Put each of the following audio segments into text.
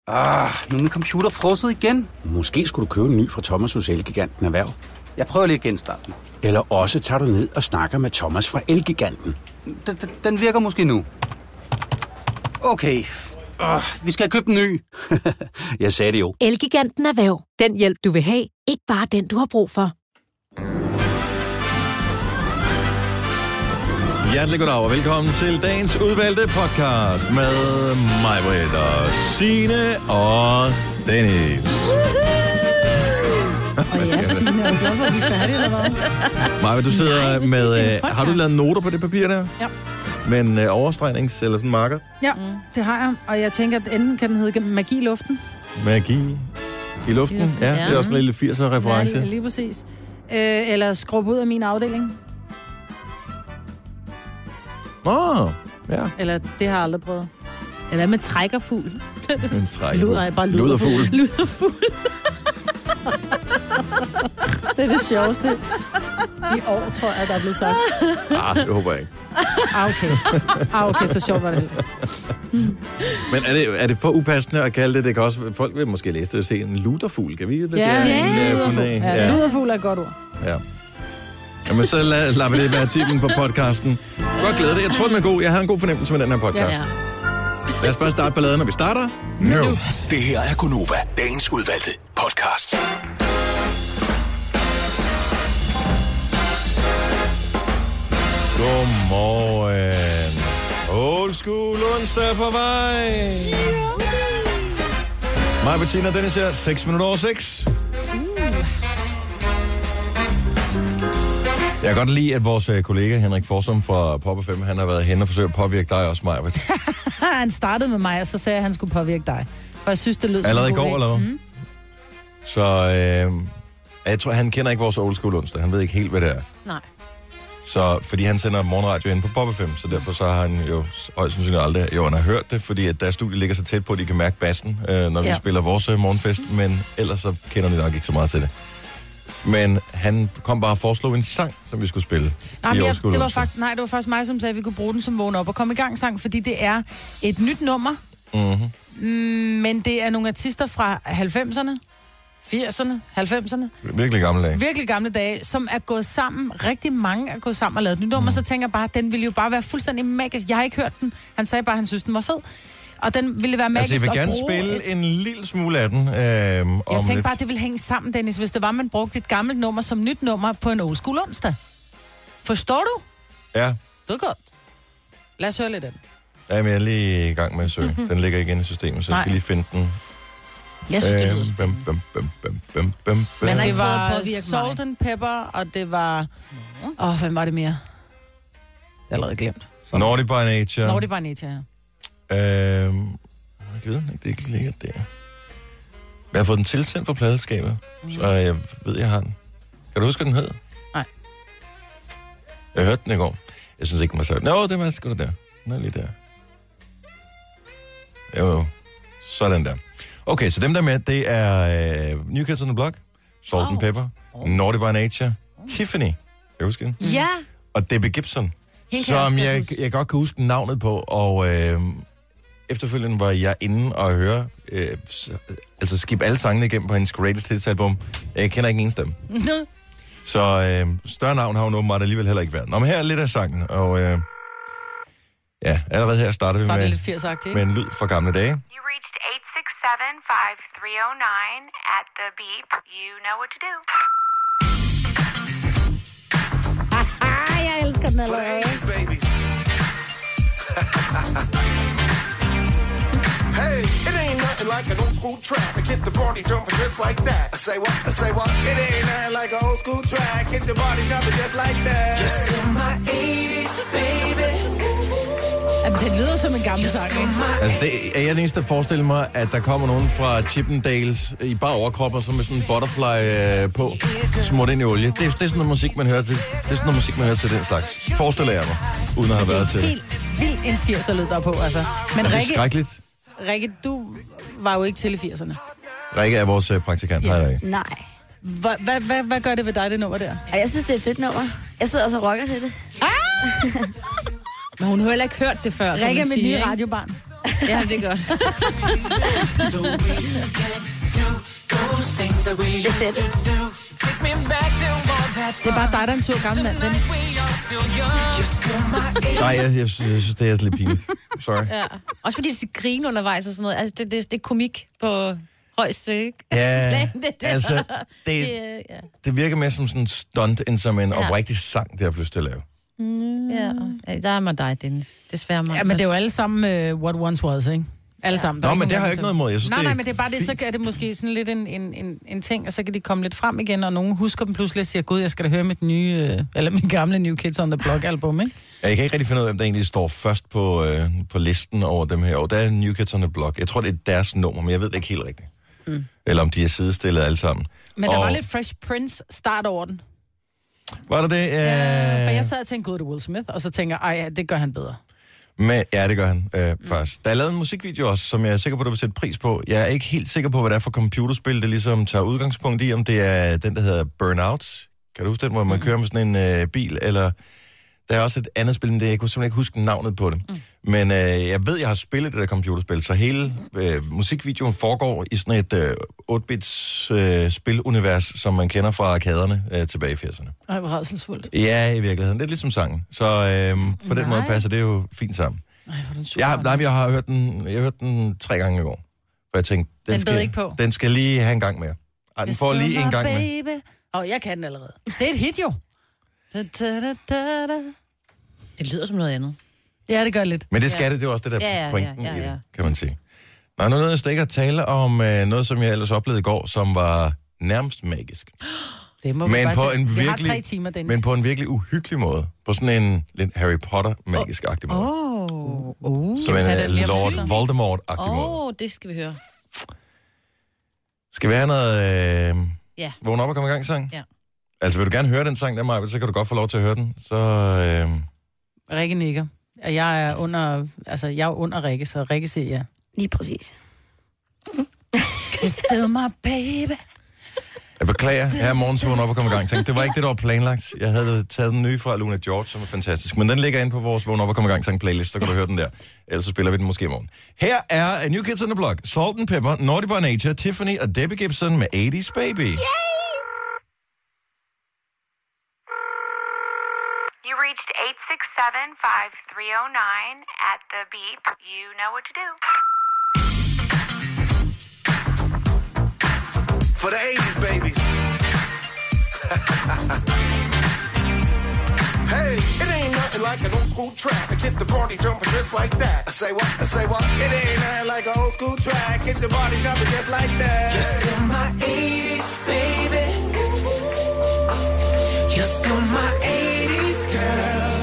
Nu er min computer frosset igen. Måske skulle du købe en ny fra Thomas hos Elgiganten Erhverv. Jeg prøver lige at genstarte den. Eller også tager du ned og snakker med Thomas fra Elgiganten. Den virker måske nu. Okay. Vi skal købe en ny. Jeg sagde det jo. Elgiganten Erhverv. Den hjælp, du vil have. Ikke bare den, du har brug for. Hjertelig goddag og velkommen til dagens udvalgte podcast med mig, Britt, og Signe og Dennis. Og ja, Signe, er du glad for, at vi er færdige, eller hvad? Maja, du sidder med... Har du lavet noter på det papir der? Ja. Med en overstregnings- eller sådan en marker? Ja, det har jeg. Og jeg tænker, at enten kan den hedde Magi i luften. Magi i luften? Ja, det er også en lille 80'er-reference. Ja, lige præcis. Eller skrub ud af min afdeling. Ja. Eller det har jeg aldrig prøvet. Ja, hvad med trækkerfugl? En trækkerfugl. Luderfugl. Luderfugl. Det er det sjoveste i år, tror jeg, der er blevet sagt. Det håber jeg ikke. Okay, så sjovt var det. Men er det for upassende at kalde det? Det kan også... Folk vil måske læse det og se en luderfugl. Kan vi det? Ja, luderfugl er et godt ord. Ja. Jamen, så lader vi det være titlen på podcasten. Godt glæde det. Jeg tror, den er god. Jeg har en god fornemmelse med den her podcast. Ja. Lad os bare starte balladen, når vi starter. Nu. Det her er Gunova, dagens udvalgte podcast. Godmorgen. Old School onsdag på vej. Mig, Bettina og Dennis her. 6 minutter over 6. Jeg kan godt lide, at vores kollega Henrik Forsum fra Pop FM, han har været hen og forsøgt at påvirke dig også, Maja. Han startede med mig, og så sagde jeg, at han skulle påvirke dig. For jeg synes, det lød allerede i som går, eller hvad? Mm. Så jeg tror, han kender ikke vores Old School onsdag. Han ved ikke helt, hvad det er. Nej. Så fordi han sender morgenradio ind på Pop FM, så derfor så har han jo højst sandsynligt aldrig... Jo, han har hørt det, fordi at deres studie ligger så tæt på, at de kan mærke bassen, når vi spiller vores morgenfest, men ellers så kender de nok ikke så meget til det. Men han kom bare og foreslog en sang, som vi skulle spille. Det var faktisk mig, som sagde, at vi kunne bruge den som vågen op og komme i gang sang, fordi det er et nyt nummer, men det er nogle artister fra 90'erne, 80'erne, 90'erne. Virkelig gamle dage. Virkelig gamle dage, som er gået sammen. Rigtig mange er gået sammen og lavet et nyt nummer, så tænker jeg bare, at den ville jo bare være fuldstændig magisk. Jeg har ikke hørt den. Han sagde bare, at han synes, den var fed. Og den ville være magisk altså, jeg vil at gerne bruge spille en lille smule af den. Jeg tænkte bare, at det ville hænge sammen, Dennis, hvis det var, man brugte et gammelt nummer som nyt nummer på en old school onsdag. Forstår du? Ja. Det er godt. Lad os høre lidt af den. Jamen, jeg er lige i gang med at søge. Den ligger igen i systemet, så jeg skal lige finde den. Jeg synes, det lyder Men det var Salt and Pepper, og det var... hvem var det mere? Jeg har allerede glemt. Naughty by Nature. Naughty by Nature, ja. Jeg ved ikke, det ikke ligger der. Jeg har fået den tilsendt fra pladeskabet, så jeg ved, jeg har den. Kan du huske, hvad den hed? Nej. Jeg hørte den i går. Jeg synes ikke, den var så... Nå, det var sgu da der. Den er lige der. Jo, sådan der. Okay, så dem der med, det er New Kids on the Block, Salt and Pepper, Naughty by Nature, Tiffany. Kan du huske den? Ja. Og Debbie Gibson, som jeg godt kan huske navnet på, og efterfølgende var jeg inde og høre, skip alle sangene igennem på hendes Greatest Hits album. Jeg kender ikke en stemme. Så større navn har hun åbenbart alligevel heller ikke været. Nå, men her er lidt af sangen, og allerede her starter vi med, lidt 80-agtigt, med en lyd fra gamle dage. You reached 867-5309 at the beep. You know what to do. Jeg elsker den allerede. Hey, it ain't nothing like an old school track. I get the body jumping just like that. I say what? It ain't nothing like an old school track. Get the body jumping just like that. You're still my 80s, baby. Jamen, det lyder som en gammel sang, ikke? Altså, det er jeg den eneste, der forestiller mig, at der kommer nogen fra Chippendales i bare overkropper, som med sådan en butterfly på, smurt ind i olie. Det er sådan noget musik, man hører til. Det er sådan noget musik, man hører til den slags. Forestiller jeg mig, uden at have været til. Helt vildt en 80'er lyd derpå, altså. Men det er skrækkeligt. Rikke, du var jo ikke til i 80'erne. Rikke er vores praktikant. Hej, Rikke. Nej. Hvad gør det ved dig, det nummer der? Jeg synes, det er et fedt nummer. Jeg sidder også og rocker til det. Men hun har heller ikke hørt det før. Rikke er mit nye radiobarn. Ja, det er godt. Det er fedt. Det er bare dig, der er en sur gammel mand, Dennis. Nej, jeg synes, det er lidt pinligt. Sorry. Ja. Også fordi de skal grine undervejs og sådan noget. Altså, det er komik på højeste, ikke? Ja, altså, det virker mere som sådan en stunt, end som en oprigtig sang, det har lyst til at lave. Ja, der er mig dig, Dennis. Desværre mig. Ja, men det er jo alle sammen What Once Was, ikke? Alle sammen. Nå, men det har jeg ikke noget imod. Jeg synes, nej, men det er bare det, så er det måske sådan lidt en ting, og så kan de komme lidt frem igen, og nogen husker dem pludselig og siger, gud, jeg skal da høre mit nye, eller min gamle New Kids on the Block-album, ikke? Jeg kan ikke rigtig finde ud af, hvem der egentlig står først på listen over dem her. Og der er New Kids on the Block. Jeg tror, det er deres nummer, men jeg ved det ikke helt rigtigt. Eller om de er sidestillet alle sammen. Men der var lidt Fresh Prince start over den. Var det det? Ja, for jeg sad og tænkte, gud, det er Will Smith, og så tænker jeg, ej, det gør han bedre. Men, ja, det gør han først. Der er lavet en musikvideo også, som jeg er sikker på, du vil sætte pris på. Jeg er ikke helt sikker på, hvad det er for computerspil, det ligesom tager udgangspunkt i, om det er den, der hedder Burnout. Kan du huske den, hvor man kører med sådan en bil, eller... Der er også et andet spil, men jeg kunne simpelthen ikke huske navnet på det. Men jeg ved, jeg har spillet det der computerspil, så hele musikvideoen foregår i sådan et 8-bits spilunivers, som man kender fra arkaderne tilbage i 80'erne. Ej, hvor rædselsfuldt. Ja, i virkeligheden. Det er ligesom sangen. Så på den måde passer det jo fint sammen. Ej, hvor den super. Jeg har hørt den 3 gange i går. For jeg tænkte, den skal lige have en gang mere. Ej, den får lige en gang mere. Jeg kan den allerede. Det er et hit jo. Det lyder som noget andet. Ja, det gør lidt. Men det skal det er også det der pointen i det, kan man sige. Nå, nu nåede jeg ikke at tale om noget, som jeg ellers oplevede i går, som var nærmest magisk. Det må men, på en virkelig, virkelig, 3 timer, Dennis. men på en virkelig uhyggelig måde. På sådan en lidt Harry Potter-magisk-agtig måde. Som en Lord Voldemort-agtig måde. Det skal vi høre. Skal vi have noget vågn op og komme i gang sang? Ja. Altså, vil du gerne høre den sang der, Maja, så kan du godt få lov til at høre den. Så, Rikke nikker. Jeg er under Rikke, så Rikke siger ja. Lige præcis. Still my baby. Jeg beklager, her er morgen, så vågn op og komme i gang. Tænk, det var ikke det, der var planlagt. Jeg havde taget den nye fra Luna George, som er fantastisk. Men den ligger inde på vores vågn op og komme i gang sang playlist, så kan du høre den der. Ellers så spiller vi den måske i morgen. Her er New Kids on the Block, Salt and Pepper, Naughty by Nature, Tiffany og Debbie Gibson med 80's Baby. Yay! You reached 867-5309 at the beep. You know what to do. For the 80s babies. Hey, it ain't nothing like an old school track. I get the party jumping just like that. I say what? I say what? It ain't nothing like an old school track. Get the party jumping just like that. You're still my 80s baby. You're still my 80s girl.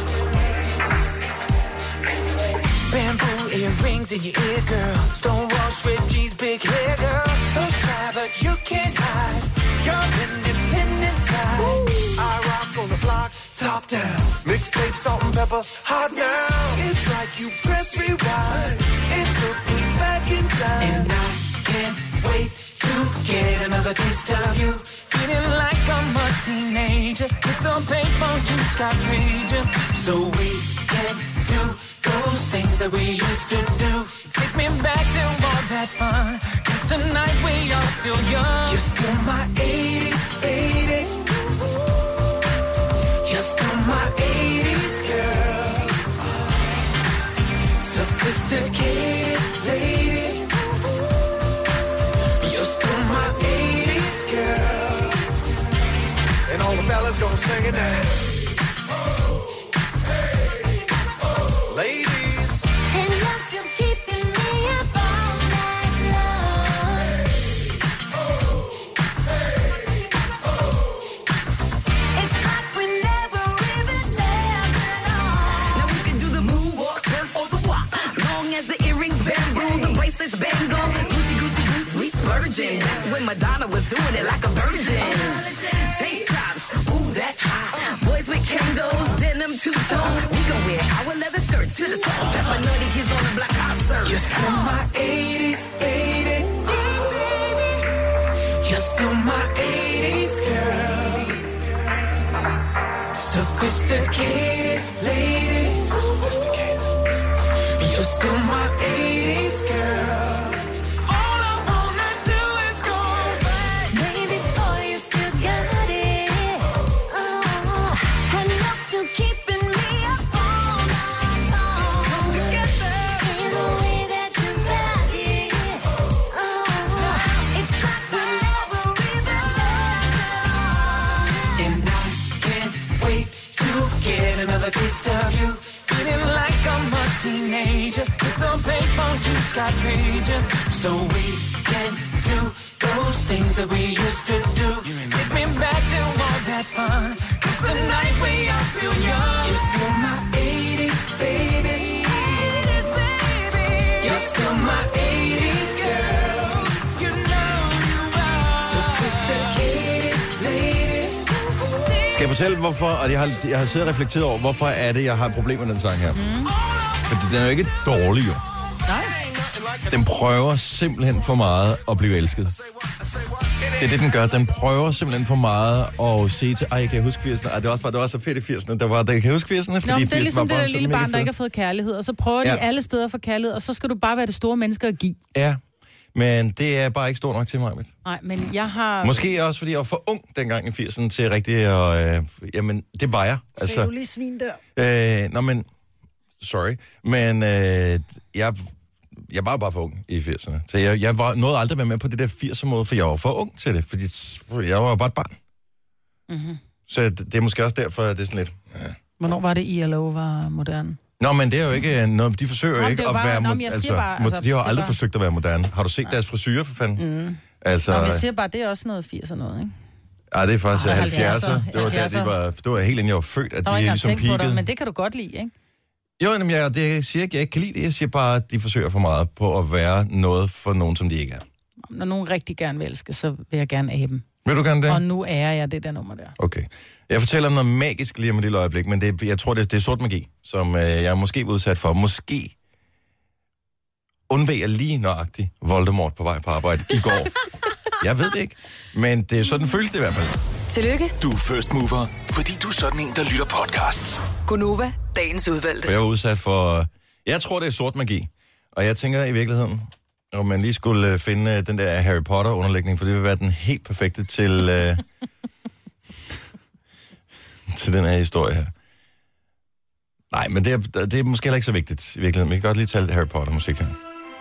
Bamboo earrings in your ear, girl. Stonewall straight jeans, big hair, girl. So shy, but you can't hide your independent side. Woo. I rock on the block, top down. Mixtape, salt and pepper, hot now. It's like you press rewind. It took me back in time. And I can't wait to get another taste of you. Feeling like I'm a teenager with the paper to stop raging. So we can do those things that we used to do. Take me back to all that fun. 'Cause tonight we are still young. You're still my 80s baby. You're still my 80s girl. Sophisticated lady. You're still my 80s girl. And all the fellas gonna sing it now. Ladies. And you're still keeping me up all night long. It's like we never even left at all. Now we can do the moonwalk, surf or the walk. Long as the earrings bamboo, the bracelets bangle. Gucci, Gucci boots, we splurging. Back when Madonna was doing it like a virgin. Tank tops, ooh, that's hot. Boys with Kangols, denim two-tone. We can wear our leather skirts to the salt. Pepper Naughty Kids on the block, hot serve. You're still my 80s baby. You're still my 80s girl. Sophisticated lady. So sophisticated. You're still my 80s girl. All I wanna do is go back. Baby boy, you still got it. Oh, and you're still keeping me up all night long. Come together. In the way that you got it. Oh, it's like we never even loved at all. And I can't wait to get another taste of you. Feeling like I'm a teenager with the baseball juice got pager. So we can do those things that we used to do. Take me back to all that fun. 'Cause tonight we are still young. You're still my 80s baby. 80s baby. You're still my 80s girl. You know you are. Sophisticated lady. Skal jeg fortælle, hvorfor, og jeg har siddet og reflekteret over, hvorfor er det, jeg har et problem med den sang her? Fordi den er jo ikke dårlig, jo. Nej. Den prøver simpelthen for meget at blive elsket. Det er det, den gør. Den prøver simpelthen for meget at sige til, kan jeg huske 80'erne? Det var så fedt i 80'erne. Kan jeg huske 80'erne? Nå, det er ligesom det der lille barn, der ikke har fået kærlighed, og så prøver de alle steder for kærlighed, og så skal du bare være det store menneske at give. Ja, men det er bare ikke stort nok til mig. Nej, men jeg har... Måske også, fordi jeg var for ung dengang i 80'erne til rigtig at... jamen, det var jeg. Altså, Ser du lige svin der? Men... Sorry. Men jeg var bare for ung i 80'erne. Så jeg nåede aldrig at være med på det der 80'er-måde, for jeg var for ung til det. Fordi jeg var bare et barn. Mm-hmm. Så det er måske også derfor, at det er sådan lidt... Ja. Hvornår var det, ILO var moderne? Nå, men det er jo ikke noget... De forsøger jo ikke at være... de har jo aldrig forsøgt at være moderne. Har du set deres frisyrer, for fanden? Mm. Altså... Nå, men jeg siger bare, det er også noget 80'er noget, ikke? Ja, det er faktisk 70'er. Det var helt inden jeg var født, at der var de ikke ligesom tænkt på peakede. dig, men det kan du godt lide, ikke? Jo, men jeg siger ikke, jeg ikke kan lide det. Jeg siger bare, at de forsøger for meget på at være noget for nogen, som de ikke er. Når nogen rigtig gerne vil elske, så vil jeg gerne af dem. Vil du gerne det? Og nu er jeg det der nummer der. Okay. Jeg fortæller om noget magisk lige om et lille øjeblik, men jeg tror, det er sort magi, som jeg måske var udsat for. Måske undveg jeg lige nøjagtigt Voldemort på vej på arbejde i går. Jeg ved det ikke, men det er sådan føles det i hvert fald. Tillykke. Du er first mover, fordi du er sådan en, der lytter podcasts. Gunova, dagens udvalgte. For jeg var udsat for... Jeg tror, det er sort magi. Og jeg tænker i virkeligheden, om man lige skulle finde den der Harry Potter-underlægning, for det vil være den helt perfekte til... til den her historie her. Nej, men det er måske heller ikke så vigtigt i virkeligheden. Vi kan godt lige tage lidt Harry Potter-musik her.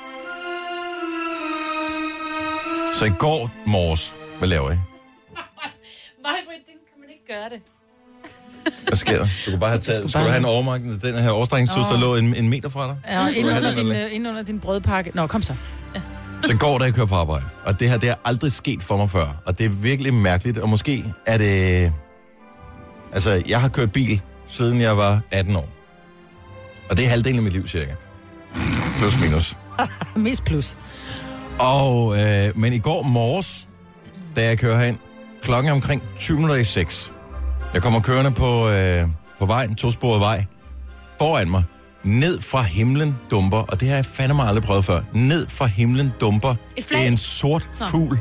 Så i går morges, hvad laver I? Nej, det kan man ikke gøre det. Hvad sker der? Du kunne bare have taget... Skulle du have en overmarked? Den her overstrækningstus, der lå en meter fra dig? Ja, ind under din brødpakke. Nå, kom så. Ja. Så går der, jeg kører på arbejde. Og det her, det er aldrig sket for mig før. Og det er virkelig mærkeligt. Og måske er det... Altså, jeg har kørt bil, siden jeg var 18 år. Og det er halvdelen af mit liv, cirka. Plus minus. Mest plus. Og, men i går morges, da jeg kører herind, klokken er omkring 6:20. Jeg kommer kørende på vejen, tosporet vej, foran mig. Ned fra himlen dumper, og det har jeg fandme aldrig prøvet før. Ned fra himlen dumper en sort fugl.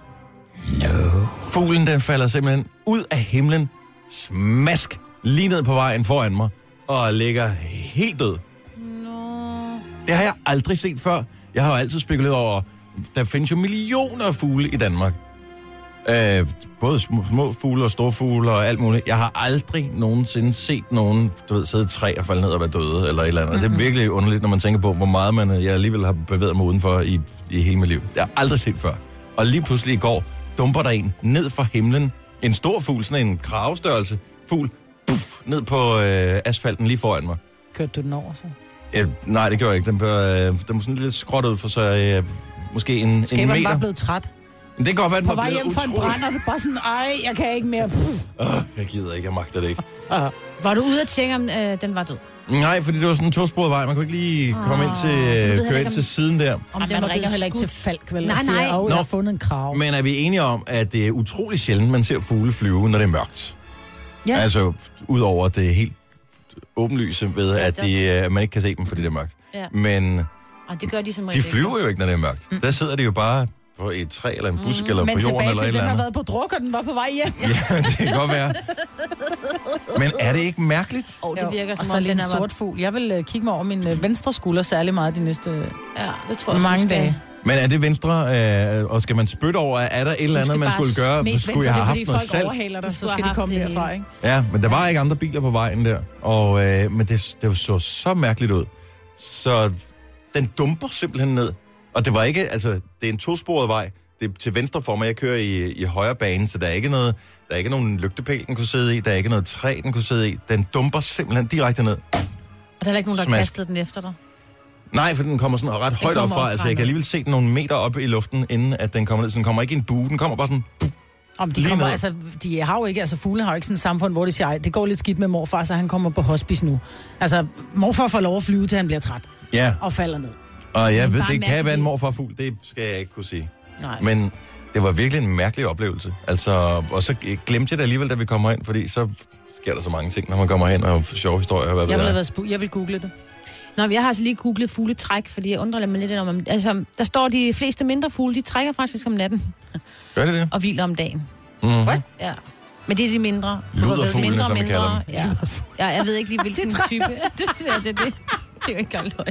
No. Fuglen, den falder simpelthen ud af himlen, smask, lige ned på vejen foran mig, og ligger helt død. No. Det har jeg aldrig set før. Jeg har jo altid spekuleret over, der findes jo millioner af fugle i Danmark. Både små fugle og store fugle og alt muligt. Jeg har aldrig nogensinde set nogen, sidde i et træ og falde ned og være døde, eller et eller andet. Mm-hmm. Det er virkelig underligt, når man tænker på, hvor meget jeg alligevel har bevæget mig udenfor i hele mit liv. Det har jeg aldrig set før. Og lige pludselig i går, dumper der en ned fra himlen. En stor fugl, sådan en kravestørrelse fugl, puff, ned på asfalten lige foran mig. Kørte du den over så? Nej, det gør jeg ikke. Den var sådan lidt skråt ud for sig, måske en meter. Skæberen bare blevet træt. Det kan godt være, den var blevet hjem fra en brand, og bare sådan, jeg kan ikke mere. Jeg gider ikke, jeg magter det ikke. Var du ude at tjekke, om den var død? Nej, fordi det var sådan en tosporet vej. Man kunne ikke lige komme ind til, køre ind til siden der. Om man ringer heller ikke til Falk, vel? Nej. Jeg har fundet en krav. Men er vi enige om, at det er utrolig sjældent, man ser fugle flyve, når det er mørkt? Ja. Altså, udover det helt åbenlyse ved, at man ikke kan se dem, fordi det er mørkt. Ja. Men det gør de som de flyver jo ikke, når det er mørkt. Der sidder de jo bare på et træ, eller en busk, eller Men på jorden, tilbage eller et til, eller den har andet. været på druk, og den var på vej hjem. Ja, det kan godt være. Men er det ikke mærkeligt? Det virker og som så om, lige den en er sort fugl. Jeg vil kigge mig over min venstre skulder særlig meget de næste Ja, det tror jeg, mange du skal. dage. Men er det venstre, og skal man spytte over, er der et eller andet, man skulle gøre? Skulle jeg have haft noget folk salt? overhaler dig, så skulle skal have de komme haft det herfra, ikke? Ja, men der var ikke andre biler på vejen der. Og, men det så så mærkeligt ud. Så den dumper simpelthen ned. Og det var ikke, altså, det er en tosporet vej. Det er til venstre for mig. Jeg kører i højre bane, så der er ikke noget, der er ikke nogen lygtepæl, den kunne sidde i. Der er ikke noget træ, den kunne sidde i. Den dumper simpelthen direkte ned. Og der er ikke nogen, der Smask. kastede den efter dig? Nej, for den kommer sådan ret højt op fra. Altså, jeg kan alligevel se den nogle meter op i luften, inden at den kommer ned. Så den kommer ikke i en bue. Den kommer bare sådan... Om de lige kommer, ned. altså, de har jo ikke, altså fugle har jo ikke sådan et samfund, hvor de siger, ej, det går lidt skidt med morfar, så han kommer på hospice nu. Altså, morfar får lov at flyve, til han bliver træt. Ja. Og falder ned. Og jeg ved, bare det kan være en mærkeligt. morfarfugl, det skal jeg ikke kunne sige. Nej. Men det var virkelig en mærkelig oplevelse. Altså, og så glemte jeg det alligevel, da vi kommer ind, fordi så sker der så mange ting, når man kommer hen og sjove historier. Hvad Jeg vil google det. Nå, men jeg har altså lige googlet fugletræk, fordi jeg undrer mig lidt om... Altså, der står, de fleste mindre fugle, de trækker faktisk om natten. Gør det det? Og hviler om dagen. Mm-hmm. Ja. Men det er de mindre. Luderfuglene, som vi kalder dem. Ja, jeg ved ikke lige, hvilken type. Det er det. Det er jo ikke engang løgn.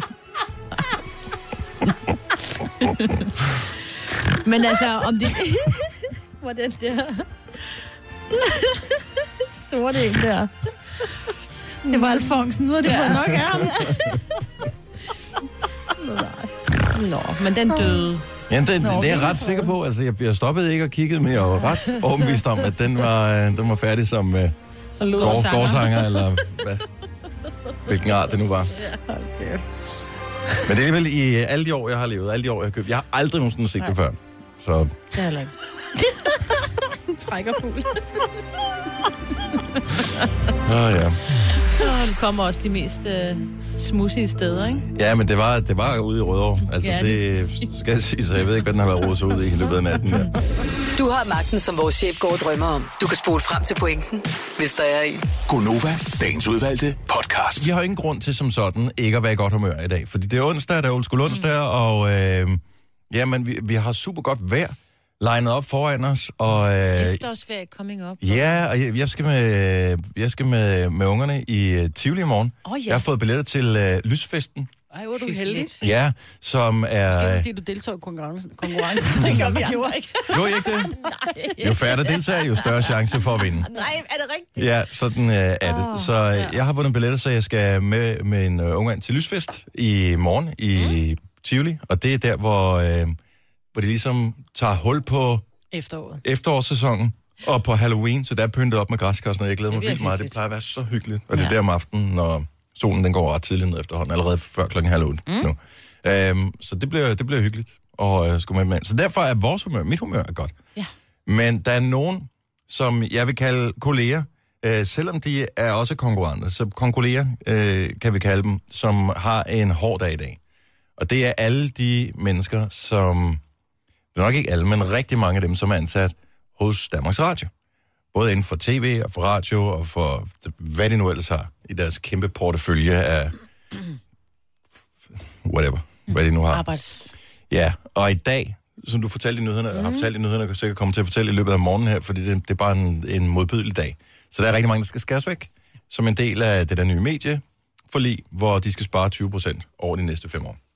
Men altså, om det... Hvordan der... Sorte en der. Det var Alfonsen, nu er det fået nok af ham. Nå, men den døde. Ja, det er jeg ret sikker på. Altså, jeg stoppede ikke og kiggede, men jeg var ret overbevist om, at den var færdig som gårdsanger, eller hvad, hvilken art det nu var. Okay. Men det er alligevel i alle de år, jeg har levet, alle de år, jeg har købt. Jeg har aldrig nogensinde set det før. Så... Det er heller ikke. Trækker fugl. ja. Og det kommer også de mest smudsige steder, ikke? Ja, men det var ude i Rødovre. Altså, Ja, det skal jeg sige, så jeg ved ikke, hvad den har været rodet sig ud i løbet af natten. Ja. Du har magten, som vores chef går og drømmer om. Du kan spole frem til pointen, hvis der er en. Gonova, dagens udvalgte podcast. Vi har ingen grund til som sådan ikke at være i godt humør i dag, fordi det er onsdag, der er old school onsdag, og jamen, vi har super godt vejr legnet op foran os, og... Efterårsferie coming up. Ja, og jeg skal med ungerne i Tivoli i morgen. Ja. Jeg har fået billetter til lysfesten. Ej, hvor er du heldig. Ja, som er... Måske fordi du deltog i konkurrencen. Det gør man jo ikke. Gjorde I ikke det? Jo færre der deltager, jo større chance for at vinde. Nej, er det rigtigt? Ja, sådan er det. Så jeg har vundet billetter, så jeg skal med en ung til lysfest i morgen i Tivoli. Og det er der, hvor de ligesom tager hul på efterårssæsonen og på Halloween, så der er pyntet op med græskar og sådan noget. Jeg glæder mig vildt meget. Det plejer at være så hyggeligt. Og det er der om aftenen, når solen den går ret tidligt ned efterhånden, allerede før 7:30 nu. Så det bliver hyggeligt og skulle med. Så derfor er mit humør er godt. Ja. Men der er nogen, som jeg vil kalde kolleger, selvom de er også konkurrenter, så konkurrerer kan vi kalde dem, som har en hård dag i dag. Og det er alle de mennesker, som... Det er nok ikke alle, men rigtig mange af dem, som er ansat hos Danmarks Radio. Både inden for tv og for radio og for hvad de nu ellers har i deres kæmpe portefølje af whatever, hvad de nu har. Ja, og i dag, som du fortalte i nyhederne, har fortalt i nyhederne, kan sikkert komme til at fortælle i løbet af morgenen her, fordi det er bare en modbydelig dag. Så der er rigtig mange, der skal skæres væk, som en del af det der nye medieforlig, hvor de skal spare 20% over de næste 5 år.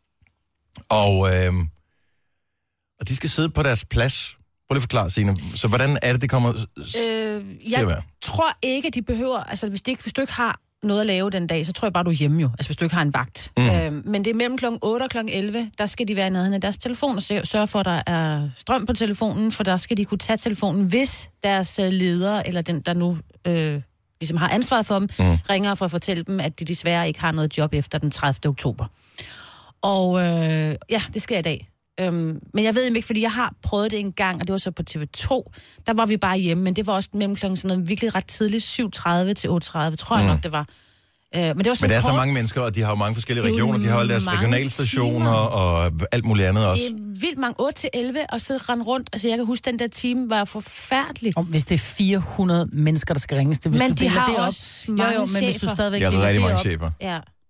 Og de skal sidde på deres plads. Prøv lige at forklare, Signe. Så hvordan er det kommer Jeg tror ikke, at de behøver... Altså, hvis du ikke har noget at lave den dag, så tror jeg bare, du er hjemme jo. Altså, hvis du ikke har en vagt. Men det er mellem kl. 8 og kl. 11, der skal de være i nærheden af deres telefon og sørge for, at der er strøm på telefonen, for der skal de kunne tage telefonen, hvis deres leder, eller den, der nu ligesom har ansvaret for dem, ringer for at fortælle dem, at de desværre ikke har noget job efter den 30. oktober. Og ja, det sker i dag. Men jeg ved ikke, fordi jeg har prøvet det en gang, og det var så på TV2. Der var vi bare hjemme, men det var også mellem klokken sådan noget virkelig ret tidligt, 7:30 til 8:30, tror jeg nok, det var. Men det var så men der er kort. så mange mennesker, og de har jo mange forskellige regioner. De har jo alle deres regionalstationer og alt muligt andet også. Det er vildt mange, 8 til 11, og så rende rundt. Altså, jeg kan huske, den der time var forfærdeligt. Hvis det er 400 mennesker, der skal ringes til, hvis men du de deler har det op. også mange men hvis du stadigvæk deler det rigtig mange op. chefer. Ja.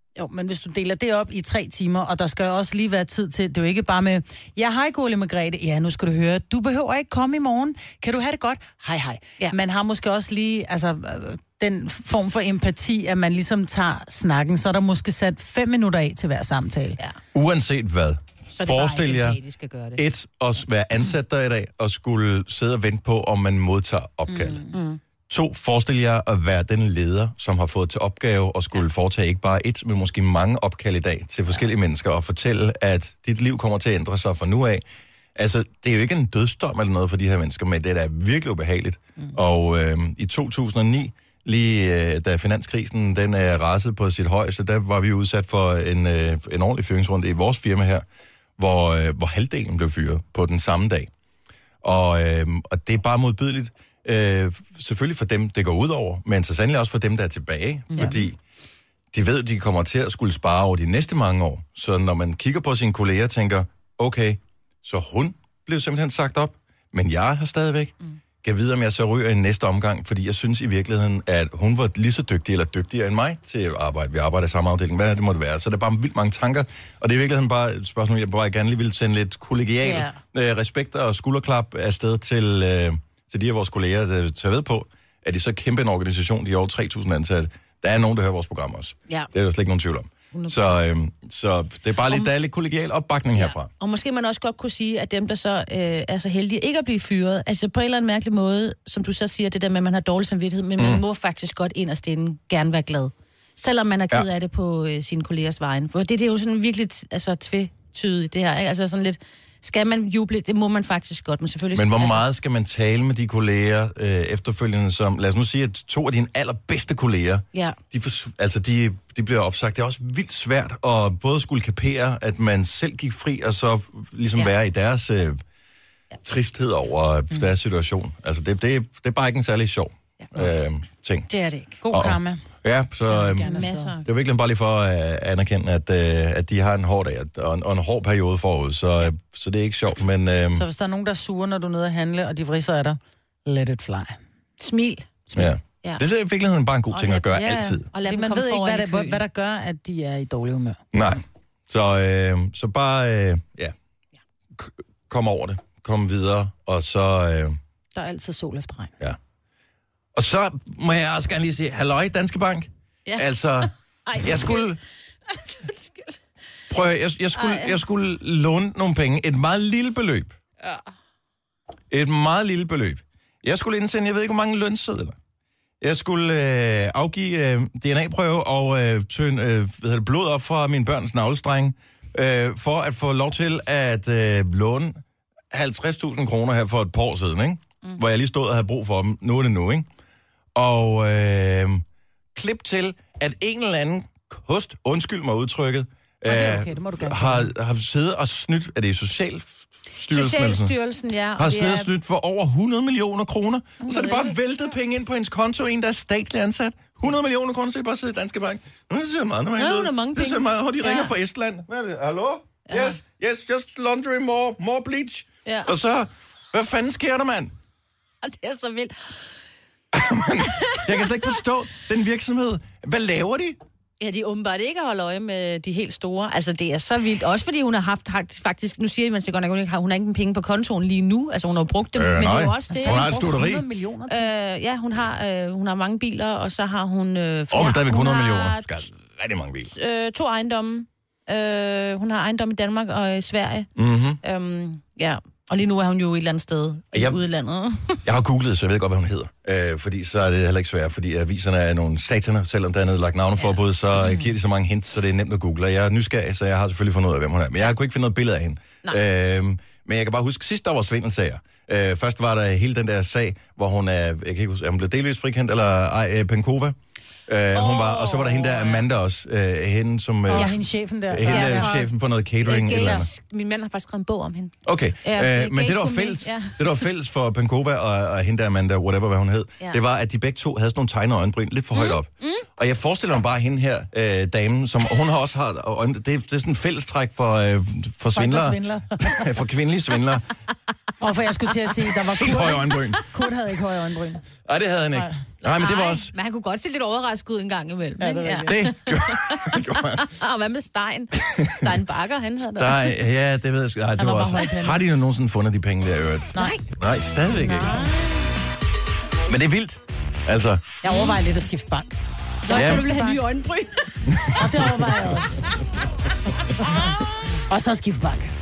Jo, men hvis du deler det op i 3 timer, og der skal også lige være tid til, det er jo ikke bare med, ja, hej Gurli Margrethe, ja, nu skal du høre, du behøver ikke komme i morgen, kan du have det godt? Hej. Ja. Man har måske også lige, altså, den form for empati, at man ligesom tager snakken, så er der måske sat 5 minutter af til hver samtale. Ja. Uanset hvad, forestil jer et at være ansat der i dag, og skulle sidde og vente på, om man modtager opkald. 2, forestil jer at være den leder, som har fået til opgave at skulle foretage ikke bare et, men måske mange opkald i dag til forskellige mennesker, og fortælle, at dit liv kommer til at ændre sig fra nu af. Altså, det er jo ikke en dødsdom eller noget for de her mennesker, men det er da virkelig ubehageligt. Og i 2009, lige da finanskrisen den rasede på sit højeste, der var vi udsat for en ordentlig fyringsrunde i vores firma her, hvor halvdelen blev fyret på den samme dag. Og det er bare modbydeligt. Selvfølgelig for dem, det går ud over, men så sandelig også for dem, der er tilbage, fordi de ved, at de kommer til at skulle spare over de næste mange år. Så når man kigger på sine kolleger og tænker, okay, så hun blev simpelthen sagt op, men jeg har stadigvæk. Kan vide, om jeg så ryger i næste omgang, fordi jeg synes i virkeligheden, at hun var lige så dygtig eller dygtigere end mig til at arbejde. Vi arbejder i samme afdeling. Hvad det måtte være? Så der er bare vildt mange tanker, og det er i virkeligheden bare et spørgsmål, jeg bare gerne lige vil sende lidt kollegial respekt og skulderklap afsted til de af vores kolleger, der tager ved på, at de så kæmpe en organisation, de er over 3.000 ansatte. Der er nogen, der hører vores program også. Ja. Det er der slet ikke nogen tvivl om. Så det er bare lidt, der er lidt kollegial opbakning herfra. Og måske man også godt kunne sige, at dem, der så er så heldige ikke at blive fyret, altså på en eller anden mærkelig måde, som du så siger, det der med, at man har dårlig samvittighed, men man må faktisk godt inderst inde gerne være glad. Selvom man er ked af det på sine kollegers vegne. For det er jo sådan virkelig tvetydigt det her, ikke? Altså sådan lidt, skal man juble? Det må man faktisk godt, men selvfølgelig... Men hvor meget skal man tale med de kolleger efterfølgende, som... Lad os nu sige, at 2 af dine allerbedste kolleger, de bliver opsagt. Det er også vildt svært at både skulle kapere, at man selv gik fri, og så ligesom være i deres tristhed over deres situation. Altså, det er bare ikke en særlig sjov ting. Det er det ikke. God karma. Ja, så det er virkelig bare lige for at anerkende, at de har en hård dag og en hård periode forud, så det er ikke sjovt, men... Så hvis der er nogen, der er sure, når du er nede at handle, og de vrisser af dig, let it fly. Smil. Ja. Det er i virkeligheden bare en god ting at gøre altid. Og man ved ikke, hvad der gør, at de er i dårlig humør. Nej, så bare kom over det, kom videre, og så... Der er altid sol efter regn. Ja. Og så må jeg også gerne lige sige, halløj, Danske Bank. Ja. Altså, jeg skulle... Jeg skulle låne nogle penge. Et meget lille beløb. Ja. Et meget lille beløb. Jeg skulle indsende, jeg ved ikke, hvor mange lønsedler. Jeg skulle afgive DNA-prøve og tøne blod op fra mine børns navlestreng, for at få lov til at låne 50.000 kroner her for et par år siden, ikke? Hvor jeg lige stod og havde brug for dem. Nu er det nu, ikke? Og klip til, at en eller anden kost, undskyld mig udtrykket, har siddet og snydt, er det Socialstyrelsen, ja. Har siddet og snydt for over 100 millioner kroner. Så er det bare væltet penge ind på hendes konto, en der er statslig ansat. 100 millioner kroner, så er det bare siddet i Danske Bank. Det ser meget normalt ud. Det ser meget, hvor de ringer fra Estland. Hvad er det? Hallo? Ja. Yes, just laundry more bleach. Ja. Og så, hvad fanden sker der, mand? Det er så vildt. Jeg kan slet ikke forstå den virksomhed. Hvad laver de? Ja, de åbenbart ikke holder øje med de helt store. Altså, det er så vildt. Også fordi hun har haft faktisk... Nu siger man sig godt nok, hun har ikke penge på kontoen lige nu. Altså, hun har brugt dem. Men det er jo også det. Hun har et studeri. Ja, hun har mange biler, og så har hun... stadigvæk 100 millioner. Rigtig mange biler. 2 ejendomme. Hun har ejendom i Danmark og i Sverige. Ja. Og lige nu er hun jo et eller andet sted i udlandet. Jeg har googlet, så jeg ved godt, hvad hun hedder. Fordi så er det heller ikke svært, fordi aviserne er nogle sataner, selvom der er nedlagt navneforbud, så giver de så mange hints, så det er nemt at google. Jeg er nysgerrig, så jeg har selvfølgelig fundet ud af, hvem hun er. Men jeg kunne ikke finde noget billede af hende. Men jeg kan bare huske, sidst der var svindelsager. Først var der hele den der sag, hvor hun er, jeg kan ikke huske, hun blev delvist frikendt, eller ej, Penkova. Hun var, og så var der hende der Amanda også, hende som... hende chefen der. Hende der chefen for noget catering eller andet. Min mand har faktisk skrevet en bog om hende. Okay, men det der var fælles for Penkova og hende der Amanda, whatever hvad hun hed, det var, at de begge to havde sådan nogle tegne øjenbryn lidt for højt op. Og jeg forestiller mig bare hende her, damen, som hun har også har... Det er sådan en fællestræk for svindlere. For kvindelige svindlere. Og for jeg skulle til at sige, der var Helt høje øjenbryn. Kurt havde ikke høje øjenbryn. Nej, det havde han ikke. Nej, men det var også... Men han kunne godt se lidt overrasket ud en gang imellem. Ja, det ikke? Det gjorde han. Og hvad med Stein? Stein Bakker, han havde der. Ja, det ved jeg sgu. Nej, det var også... Har de nogensinde fundet de penge der, øvrigt? Nej, stadigvæk ikke. Men det er vildt. Altså... Jeg overvejer lidt at skifte bank. Nå, så du vil have nye øjenbryn. Og det overvejer jeg også. Og så skifte bank.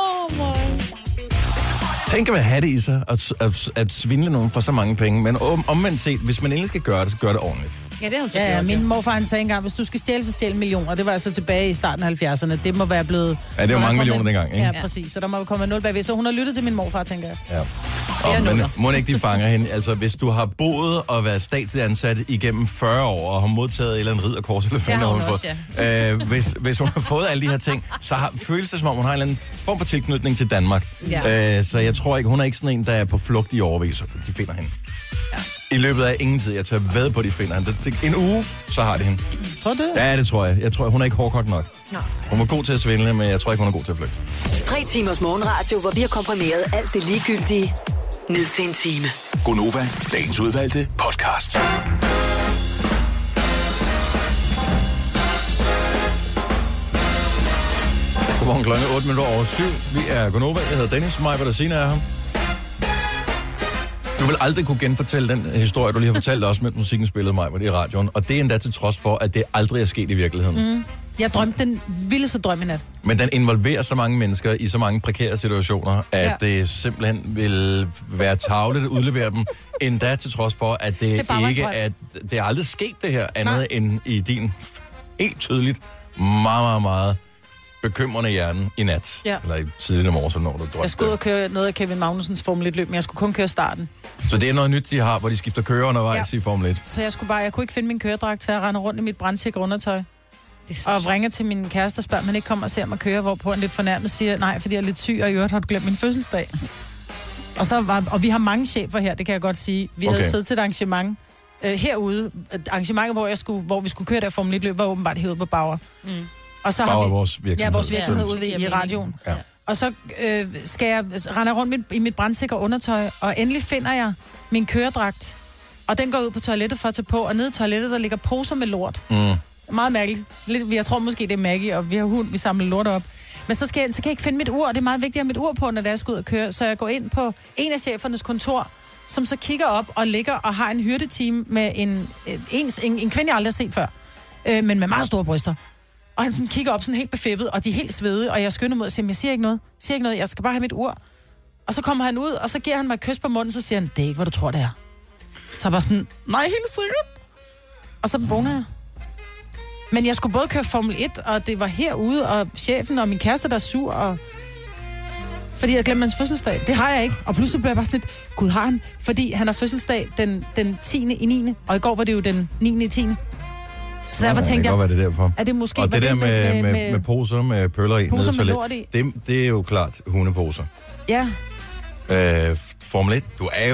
Tænk at have det i sig, at svindle nogen for så mange penge. Men omvendt set, hvis man endelig skal gøre det, så gør det ordentligt. Ja, det har hun Ja, min morfar han sagde engang, hvis du skal stjæle, så stjæl millioner. Det var altså tilbage i starten af 70'erne. Det må være blevet... Ja, det var mange millioner dengang, ikke? Ja, præcis. Så der må komme 0 bagved. Så hun har lyttet til min morfar, tænker jeg. Ja. Men må ikke de fanger hende? Altså, hvis du har boet og været statsligt ansat igennem 40 år, og har modtaget et eller andet ridderkors, eller fanden hun fået. Hvis hun har fået alle de her ting, så føles det, som om hun har en eller anden form for tilknytning til Danmark. Ja. Så jeg tror ikke, hun er ikke sådan en, der er på flugt i overvis, så de finder hende. Ja. I løbet af ingen tid. Jeg tør ved på, at de finder hende. En uge, så har de hende. Tror du det? Ja, det tror jeg. Jeg tror, hun er ikke hårdkogt nok. Nej. Hun var god til at svindle, men jeg tror ikke, hun er god til at flygte. 3 timers morgenradio, hvor vi har komprimeret alt det ligegyldige ned til en time. Gonova, dagens udvalgte podcast. Godmorgen, klokken 8:07. Vi er Gonova. Jeg hedder Dennis. Mig, hvad der siger er her. Du vil aldrig kunne genfortælle den historie, du lige har fortalt os, mens musikken spillede mig med det i radioen. Og det er endda til trods for, at det aldrig er sket i virkeligheden. Jeg drømte den vildeste drøm i nat. Men den involverer så mange mennesker i så mange prekære situationer, at det simpelthen vil være tarveligt at udlevere dem. Endda til trods for, at det ikke er... Det er aldrig sket det her andet end i din helt tydeligt meget, meget, meget bekymrende hjerne i nat. Ja. Eller i tidligere morgen, når du drømte. Jeg skulle ud og køre noget af Kevin Magnusens Formel 1-løb, men jeg skulle kun køre starten. Så det er noget nyt, de har, hvor de skifter kører undervejs i Formel 1? Så jeg kunne ikke finde min køredragt til at rende rundt i mit brandsikre undertøj. Og ringer til min kæreste og spørger, om han ikke kommer og ser mig køre, hvorpå han lidt fornærmet siger, nej, fordi jeg er lidt syg, og i øvrigt har du glemt min fødselsdag. Og vi har mange chefer her, det kan jeg godt sige. Vi havde siddet til et arrangement herude. Arrangementet, hvor vi skulle køre der Formel 1-løb, var åbenbart herude på Bauer. Og så har vi vores virksomhed. Ja, vores virksomhed ude i radioen. Ja. Og så skal jeg rende rundt i mit brandsikre undertøj, og endelig finder jeg min køredragt. Og den går ud på toilettet for at tage på, og nede i toilettet, der ligger poser med lort. Meget mærkeligt. Jeg tror måske, det er Maggie, og vi har hund, vi samler lort op. Men så kan jeg ikke finde mit ur, og det er meget vigtigt at have mit ur på, når jeg skal ud og køre. Så jeg går ind på en af chefernes kontor, som så kigger op og ligger og har en hyrdeteam med en kvinde, jeg aldrig har set før. Men med meget store bryster. Og han sådan kigger op sådan helt befippet, og de er helt svedige, og jeg skynder mod og siger, jeg siger ikke noget, jeg skal bare have mit ur. Og så kommer han ud, og så giver han mig et kys på munden, så siger han, det er ikke, hvad du tror, det er. Så jeg bare sådan, nej, helt sikkert. Og så vågner jeg. Men jeg skulle både køre Formel 1, og det var herude, og chefen og min kæreste, der er sur, og... Fordi jeg glemte hans fødselsdag. Det har jeg ikke. Og pludselig blev jeg bare sådan lidt, gud har han? Fordi han har fødselsdag den 10. i 9. Og i går var det jo den 9. i 10. Så derfor tænkte jeg, det derfor. Er det måske... Og det der med poser med pøller i, poser med lort i. Det er jo klart hundeposer. Ja. Formel 1, du er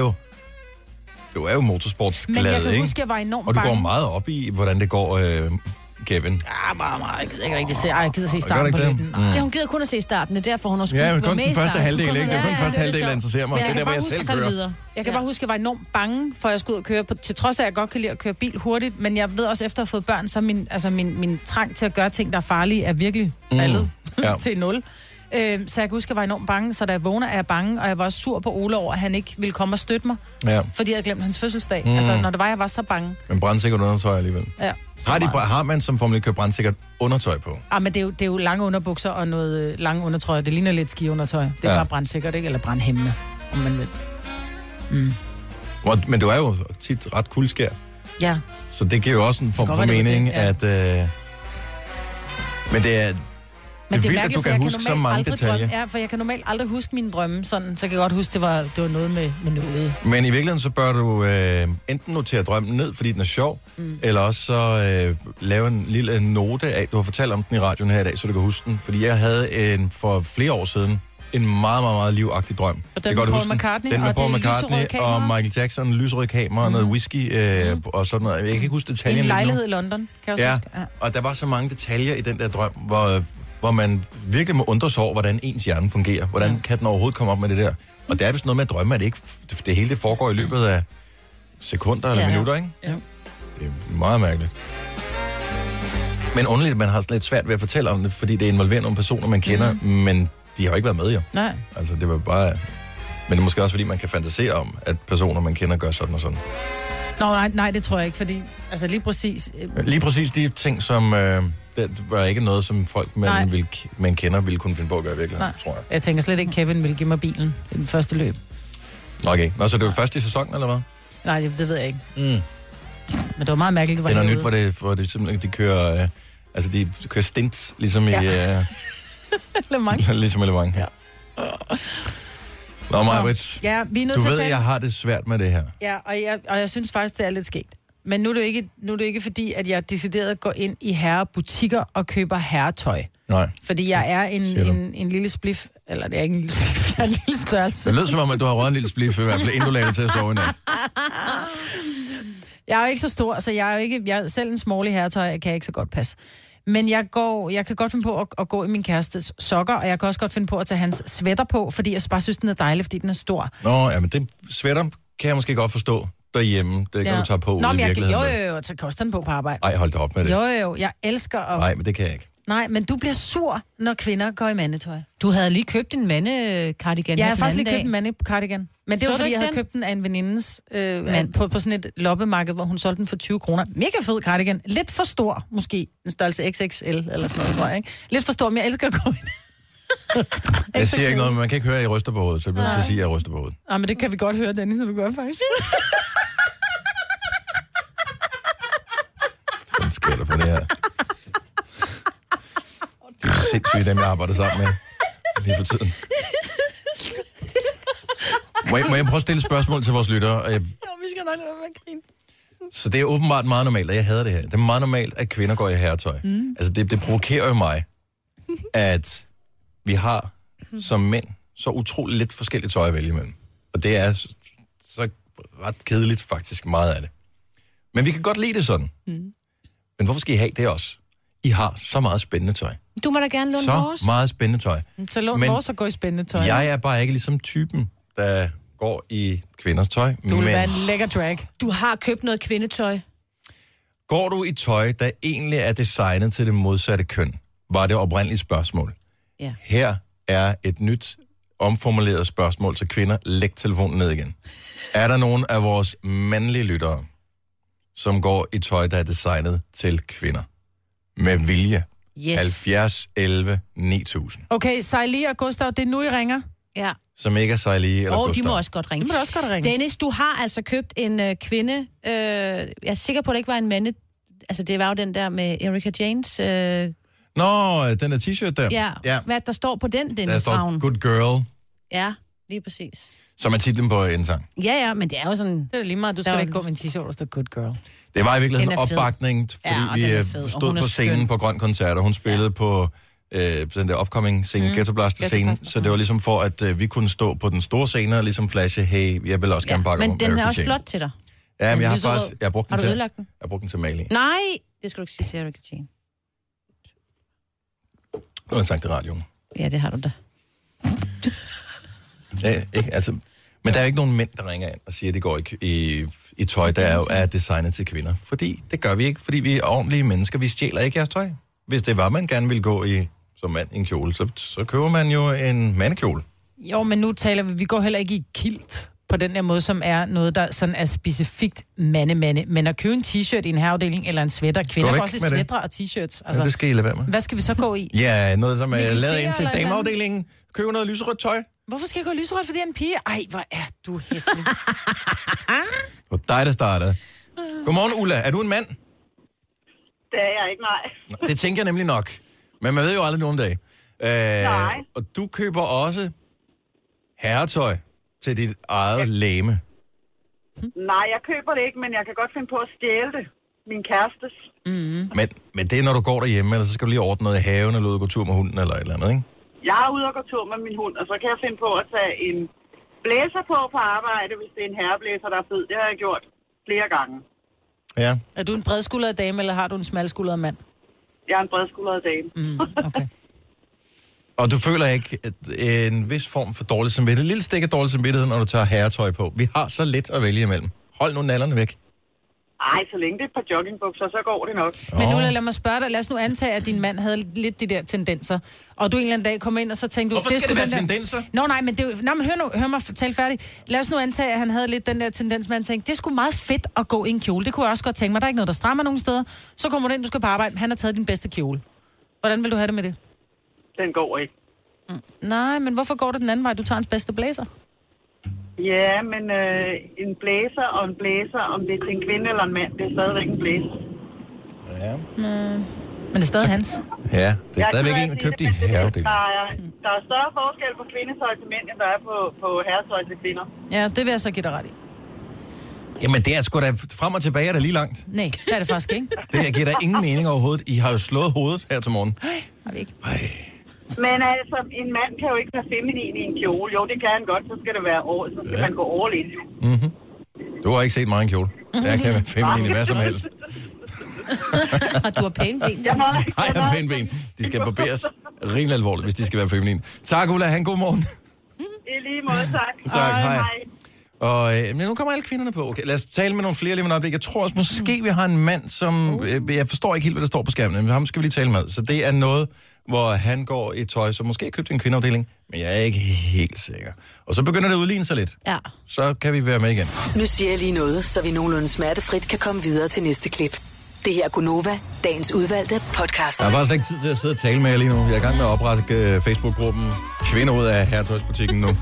jo motorsportsglad, ikke? Men jeg kan huske, jeg var enormt bange. Og du går bange. meget op i, hvordan det går, Kevin. Ja, meget. Jeg gider ikke rigtig se. Jeg gider se starten på løbet. Ja, hun gider kun at se starten. Det er derfor, hun har skulle men kun den første halvdel, ikke? Det er kun den første halvdel, der interesserer mig. Det er der, hvor jeg selv kører. Jeg kan bare huske, at jeg var enormt bange, for at jeg skulle ud og køre. Til trods af, at jeg godt kan lide at køre bil hurtigt, men jeg ved også, efter at have fået børn, så min trang til at gøre ting, der er farlige, er virkelig faldet til 0. Så jeg kan huske, at jeg var enormt bange, så da jeg vågner, er jeg bange, og jeg var også sur på Ole over, at han ikke ville komme og støtte mig, fordi jeg havde glemt hans fødselsdag. Altså, når det var, jeg var så bange. Men brandsikkert undertøj alligevel. Ja. Har man som Formel 1 købt brandsikkert undertøj på? Men det er jo lange underbukser og noget lange undertrøj. Det ligner lidt skiundertøj. Det er bare brandsikkert, ikke? Eller brandhæmmende, om man vil. Men du er jo tit ret kuldskær. Ja. Så det giver jo også en form for mening, at... Men det er... Men det er vildt, at du kan huske så mange detaljer. Ja, for jeg kan normalt aldrig huske mine drømme sådan, så jeg kan godt huske, det var noget med noget. Men i virkeligheden, så bør du enten notere drømmen ned, fordi den er sjov, eller også så lave en lille note af, du har fortalt om den i radioen her i dag, så du kan huske den. Fordi jeg havde for flere år siden en meget, meget, meget livagtig drøm. Og den med Paul McCartney, den med Paul McCartney og Michael Jackson, lyserød kamera, noget whisky og sådan noget. Jeg kan ikke huske detaljen. En lejlighed i London, kan jeg også huske. Og der var så mange detaljer i den der drøm, hvor man virkelig må undre sig over, hvordan ens hjerne fungerer. Hvordan kan den overhovedet komme op med det der? Og det er vist noget med at drømme, at det ikke... Det hele det foregår i løbet af sekunder eller minutter, ikke? Ja. Det er meget mærkeligt. Men underligt, at man har lidt svært ved at fortælle om det, fordi det involverer nogle personer, man kender, men de har jo ikke været med, jo. Nej. Altså, det var bare... Men det er måske også, fordi man kan fantasere om, at personer, man kender, gør sådan og sådan. Nå, nej, det tror jeg ikke, fordi... Altså, lige præcis... Lige præcis de ting, som... det var ikke noget, som folk, man kender, ville kunne finde på at gøre i virkeligheden, tror jeg. Jeg tænker slet ikke, Kevin ville give mig bilen i den første løb. Okay. Nå, så det var først i sæsonen, eller hvad? Nej, det ved jeg ikke. Men det var meget mærkeligt, det var det er noget herude. nyt, hvor det simpelthen, de kører... de kører stints, ligesom i... Le Mans. Ligesom i Le Mans, ja. Nå, Maj-Brit. Ja, vi er nødt du til ved, at jeg har det svært med det her. Ja, og jeg synes faktisk, det er lidt skægt. Men nu er det ikke fordi, at jeg decideret går ind i herrebutikker og køber herretøj. Nej. Fordi jeg er en lille spliff, eller det er ikke en lille spliff, jeg er en lille størrelse. Det lød som om, at du har røget en lille spliff, i hvert fald inden du lagde dig til at sove i nat. Jeg er jo ikke så stor, så jeg er selv en smålig herretøj, kan jeg ikke så godt passe. Men jeg kan godt finde på at gå i min kærestes sokker, og jeg kan også godt finde på at tage hans sweater på, fordi jeg bare synes, den er dejlig, fordi den er stor. Nå, ja, men det sweater kan jeg måske godt forstå derhjemme. Det kan du tage på Nå, i men virkeligheden. jo, så koster den på arbejde. Ej, hold da op med det. Jo, jeg elsker at... Nej, men det kan jeg ikke. Nej, men du bliver sur, når kvinder går i mandetøj. Du havde lige købt en mandecardigan. Ja, jeg har faktisk lige købt en mandecardigan. Men det var, fordi jeg havde købt den af en venindes på sådan et loppemarked, hvor hun solgte den for 20 kroner. Mega fed cardigan. Lidt for stor, måske. En størrelse XXL eller sådan noget, tror jeg, ikke? Lidt for stor, men jeg elsker at gå i det. Jeg siger ikke noget, men man kan ikke høre, at jeg ryster på hovedet, så jeg bliver nødt til at sige, at jeg ryster på hovedet. Ja, men det kan vi godt høre, Dennis, så du gør faktisk. Hvad sker der for det her? Det er sindssygt, dem jeg arbejder sammen med lige for tiden. Må jeg prøve at stille et spørgsmål til vores lyttere? Jo, vi skal nok lade være med at grine. Så det er åbenbart meget normalt, og jeg hader det her. Det er meget normalt, at kvinder går i herretøj. Altså, det provokerer jo mig, at vi har som mænd så utroligt lidt forskelligt tøj at vælge imellem. Og det er så ret kedeligt faktisk meget af det. Men vi kan godt lide det sådan. Men hvorfor skal I have det også? I har så meget spændende tøj. Du må da gerne låne vores. Så meget spændende tøj. Så lån vores og gå i spændende tøj. Jeg er bare ikke ligesom typen, der går i kvinders tøj. Du vil være en lækker drag. Du har købt noget kvindetøj. Går du i tøj, der egentlig er designet til det modsatte køn? Var det oprindeligt spørgsmål. Ja. Her er et nyt omformuleret spørgsmål til kvinder. Læg telefonen ned igen. Er der nogen af vores mandlige lyttere, som går i tøj, der er designet til kvinder? Med vilje. Yes. 70, 11, 9000. Okay, Sejli og Gustav, det er nu, I ringer. Ja. Som ikke er Sejli eller Gustav. De må også godt ringe. De må også godt ringe. Dennis, du har altså købt en kvinde. Jeg er sikker på, at det ikke var en mande. Altså, det var jo den der med Erika Janes. Nå, den der t-shirt der. Ja. Hvad der står på den, Dennis? Der står Good Girl. Ja, lige præcis. Som er titlen på en sang. Ja, men det er jo sådan... Det er lige meget, du skal ikke gå med en t-shirt, der står Good Girl. Det var i virkeligheden en opbakning, fordi vi stod på scenen på Grøn Koncert, og hun spillede på den der upcoming scene, Ghetto Blaster scene, så det var ligesom for, at vi kunne stå på den store scene og ligesom flashe, hey, jeg vil også gerne bakke om men den er også flot til dig. Ja, men jeg har brugt den til... Har du ødelagt den? Jeg har brugt den til maling. Nej, det skal du ikke sige til Erika Jane. Nu har jeg sagt det i radioen. Ja, det har du da. Ja, ikke, altså, men der er jo ikke nogen mænd, der ringer ind og siger, at de går i tøj, der er designet til kvinder. Fordi det gør vi ikke, fordi vi er ordentlige mennesker. Vi stjæler ikke jeres tøj. Hvis det var, man gerne ville gå i som mand i en kjole, så køber man jo en mandekjole. Jo, men nu taler vi går heller ikke i kilt på den der måde, som er noget, der sådan er specifikt mande. Men at købe en t-shirt i en herreafdeling eller en sweater, kvinder går også i sweater og t-shirts. Altså, ja, det skal I lade være med. Hvad skal vi så gå i? Ja, noget som er lavet ind til dameafdelingen. Købe noget lyserødt tøj. Hvorfor skal jeg gå lyserødt, fordi jeg er en pige? Ej, hvor er du hæslig. Det var dig, der startede. Godmorgen, Ulla. Er du en mand? Det er jeg ikke, nej. Det tænker jeg nemlig nok. Men man ved jo aldrig nogen dag. Nej. Og du køber også herretøj til dit eget læme. Nej, jeg køber det ikke, men jeg kan godt finde på at stjæle det. Min kærestes. Men det er, når du går derhjemme, eller så skal du lige ordne noget i haven, eller ud og gå tur med hunden, eller et eller andet, ikke? Jeg er ude og gå tur med min hund, og så kan jeg finde på at tage en blæser på arbejde, hvis det er en herreblæser, der er fed. Det har jeg gjort flere gange. Ja. Er du en bredskuldret dame, eller har du en smalskuldret mand? Jeg er en bredskuldret dame. Okay. Og du føler ikke en vis form for dårlig samvittighed, et lille stik af dårlig samvittighed, når du tager herretøj på. Vi har så lidt at vælge imellem. Hold nu nallerne væk. Ej, så længe det er et par joggingbukser, så går det nok. Men nu lad mig spørge dig. Lad os nu antage, at din mand havde lidt de der tendenser. Og du en eller anden dag kom ind, og så tænkte du... Hvorfor skal det være tendenser? Nå, nej, men det... Nå, men hør mig tale færdig. Lad os nu antage, at han havde lidt den der tendens, man tænkte, det er sgu meget fedt at gå i en kjole. Det kunne jeg også godt tænke mig. Der er ikke noget, der strammer nogen steder. Så kommer du ind, du skal på arbejde. Han har taget din bedste kjole. Hvordan vil du have det med det? Den går ikke. Nej, men hvorfor går det den anden vej? Du tager hans bedste blæser. Ja, men en blæser og en blæser, om det er til en kvinde eller en mand, det er stadigvæk en blæser. Ja. Men det er stadig hans. Ja, det er stadigvæk en, der købte i herredel. Der er større forskel på kvindetøj til mænd, end der er på herretøj til kvinder. Ja, det vil jeg så give dig ret i. Jamen, det er sgu da frem og tilbage, er det lige langt. Nej, det er det faktisk ikke. Det giver da ingen mening overhovedet. I har jo slået hovedet her til morgen. Har vi ikke. Men altså, en mand kan jo ikke være feminin i en kjole. Jo, det kan han godt, så skal det være så skal man gå all in. Mm-hmm. Du har ikke set mig i en kjole. Jeg kan være feminin i hvad som helst. Og du har pæne ben. Nej, jeg har pæne ben. De skal barberes rimelig alvorligt, hvis de skal være feminine. Tak, Ulla. Han god morgen. I lige måde, tak. Tak, hej. Og men nu kommer alle kvinderne på. Okay, lad os tale med nogle flere lige med et øjeblik. Jeg tror også, måske vi har en mand, som... jeg forstår ikke helt, hvad der står på skærmen, men ham skal vi lige tale med. Så det er noget, hvor han går i tøj, som måske har købt en kvindeafdeling, men jeg er ikke helt sikker. Og så begynder det at udligne sig lidt. Ja. Så kan vi være med igen. Nu siger jeg lige noget, så vi nogenlunde smertefrit kan komme videre til næste klip. Det her er Gunova, dagens udvalgte podcast. Jeg har faktisk ikke tid til at sidde og tale med jer lige nu. Jeg er i gang med at oprette Facebook-gruppen Kvinder ud af herretøjsbutikken nu.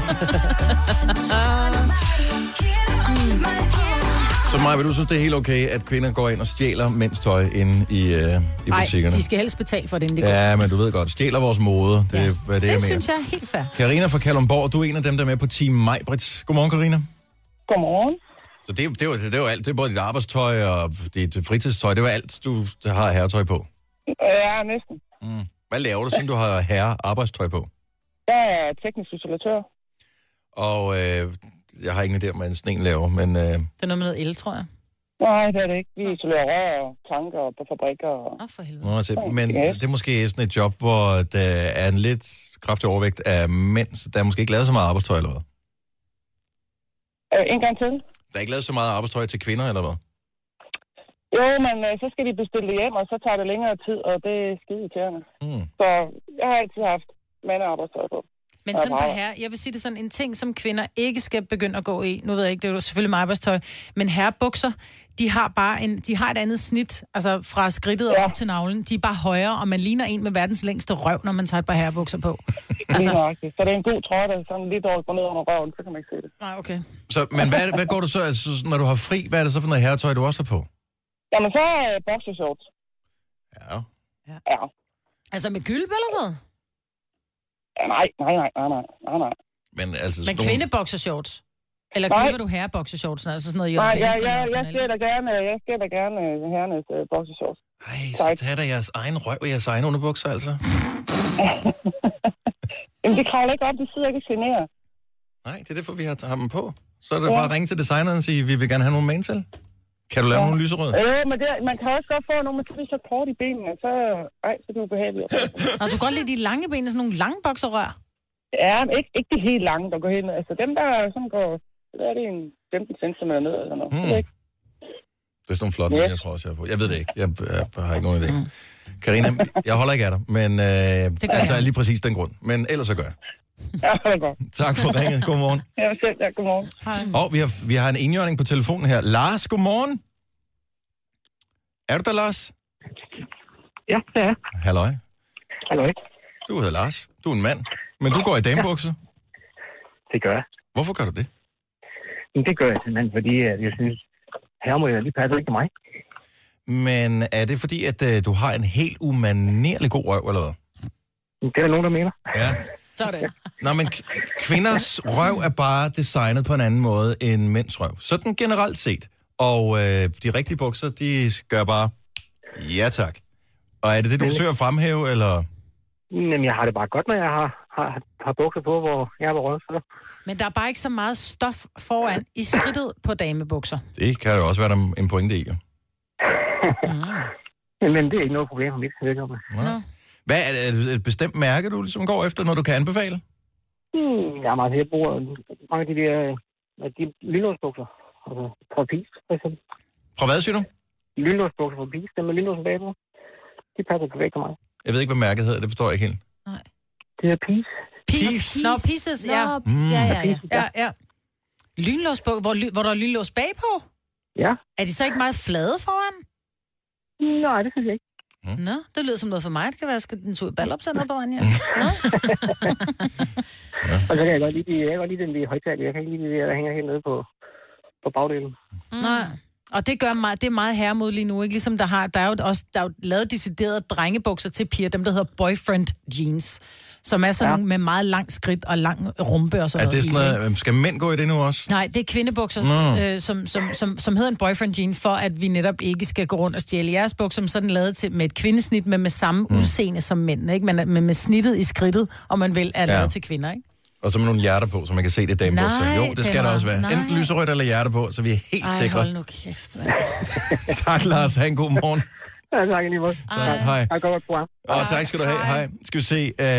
Så Maja, vil du synes, det er helt okay, at kvinder går ind og stjæler mænds tøj inde i butikkerne? Nej, de skal helst betale for det, inden de går. Ja, men du ved godt, stjæler vores mode. Det er, hvad det er Det med. synes jeg er helt fair. Karina fra Kalundborg, du er en af dem, der er med på Team Majbrits. Godmorgen, Karina. Godmorgen. Så det er jo alt. Det er både dit arbejdstøj og dit fritidstøj. Det er jo alt, du har herretøj på. Ja, næsten. Hvad laver du, siden du har arbejdstøj på? Jeg er teknisk isolatør. Og jeg har ingen idé om, hvad en snen laver, men... Det er noget med noget el, tror jeg. Nej, det er det ikke. Vi isolerer rør og tanker på fabrikker. For helvede. Men det er måske sådan et job, hvor der er en lidt kraftig overvægt af mænd, så der er måske ikke lavet så meget arbejdstøj, eller hvad? En gang til. Der er ikke lavet så meget arbejdstøj til kvinder, eller hvad? Jo, men så skal de bestille det hjem, og så tager det længere tid, og det er skide irriterende. Så jeg har altid haft mandearbejdstøj på. Men sådan på herre, jeg vil sige det sådan, en ting, som kvinder ikke skal begynde at gå i, nu ved jeg ikke, det er jo selvfølgelig med arbejdstøj, men herrebukser, de har et andet snit, altså fra skridtet og op til navlen. De er bare højere, og man ligner en med verdens længste røv, når man tager et par herrebukser på. Altså. Så det er en god trøje, der er sådan lidt dårligt går ned under røven, så kan man ikke se det. Nej, okay. Så, men hvad går du så, altså, når du har fri, hvad er det så for noget herretøj, du også har på? Jamen, så er boxershorts. Ja. Altså med gylp eller hvad? Ja, nej. Men kvindeboxershorts? Eller køber du herreboxershorts? Altså sådan noget... Nej, jeg skal da gerne herrenes boxershorts. Ej, så tag da jeres egen røv og jeres egen underbukser, altså. Jamen, det kravler ikke op, det sidder ikke og generer. Nej, det er derfor, vi har dem på. Så er det bare at ringe til designeren og sige, vi vil gerne have nogle main til. Kan du lave nogle lyserøde? Men man kan også godt få nogle med så kort i benene, så er det ubehageligt. Og du kan godt lide de lange ben, sådan nogle lange bokserrør? Ja, ikke de helt lange, der går hen. Altså dem, der sådan går... Der er det en 15 cm ned eller noget. Det er ikke. Det er sådan nogle flotte, jeg tror også, jeg er på. Jeg ved det ikke. Jeg har ikke nogen idé. Karina, jeg holder ikke af dig, men altså lige præcis den grund. Men ellers så gør jeg. Ja, det er godt. Tak for ringen. Godmorgen. Ja, selv. Ja, godmorgen. Hej. Og vi har en indjørning på telefonen her. Lars, godmorgen. Er du der, Lars? Ja, det er. Halløj. Halløj. Du hedder Lars. Du er en mand. Men du går i damebukser? Det gør jeg. Hvorfor gør du det? Men det gør jeg simpelthen, fordi jeg synes, her må jeg lige passe ikke til mig. Men er det fordi, at du har en helt umanerlig god røv, eller hvad? Det er der nogen, der mener. Ja. Sådan. Nå, men kvinders røv er bare designet på en anden måde end mænds røv. Sådan generelt set. Og de rigtige bukser, de gør bare ja tak. Og er det det, du forsøger at fremhæve, eller? Jamen, jeg har det bare godt, når jeg har bukser på, hvor jeg er på røv. Så. Men der er bare ikke så meget stof foran i skridtet på damebukser. Det kan jo også være der en pointe i, jo. Men det er ikke noget problem for mit vedkommende. No. Hvad er det et bestemt mærke, du ligesom går efter, når du kan anbefale? Jamen, altså, jeg bruger mange af de lynlåsbukser. Altså, fra Peace, for eksempel. Fra hvad, siger du? Lynlåsbukser fra Peace, dem med lynlåsen bagpå. De passer perfekt for mig. Jeg ved ikke, hvad mærket hedder, det forstår jeg ikke helt. Nej. Det er Peace. Peace. Nå, Pieces, ja. Ja. Lynlåsbog, hvor der er lynlås bagpå? Ja. Er de så ikke meget flade foran? Nej, det synes jeg ikke. Nå, det lyder som noget for mig. Det kan være, at den tog i ballopsender på vejen hjem. Og så kan jeg godt lide den lige højtaler. Jeg kan ikke lide det der hænger helt nede på bagdelen. Nej. Og det gør meget, det er meget herremod lige nu, ikke? Ligesom der er jo lavet deciderede drengebukser til piger, dem der hedder boyfriend jeans, som er sådan nogle med meget lang skridt og lang rumpe og sådan noget. Er det sådan noget, skal mænd gå i det nu også? Nej, det er kvindebukser, som hedder en boyfriend jean, for at vi netop ikke skal gå rundt og stjæle jeres bukser, som sådan lavet til med et kvindesnit, men med samme udseende som mænd, ikke? Men med snittet i skridtet, og man vil er lavet til kvinder, ikke? Og så med nogle hjerter på, så man kan se det damebukser. Jo, det skal der også være. Enten lyserødt eller hjerte på, så vi er helt sikre. Hold nu kæft, mand. Tak, Lars. Ha' en god morgen. Ja, tak lige måde. Hej. Tak godt program. Og tak skal du have. Hej. Skal vi se.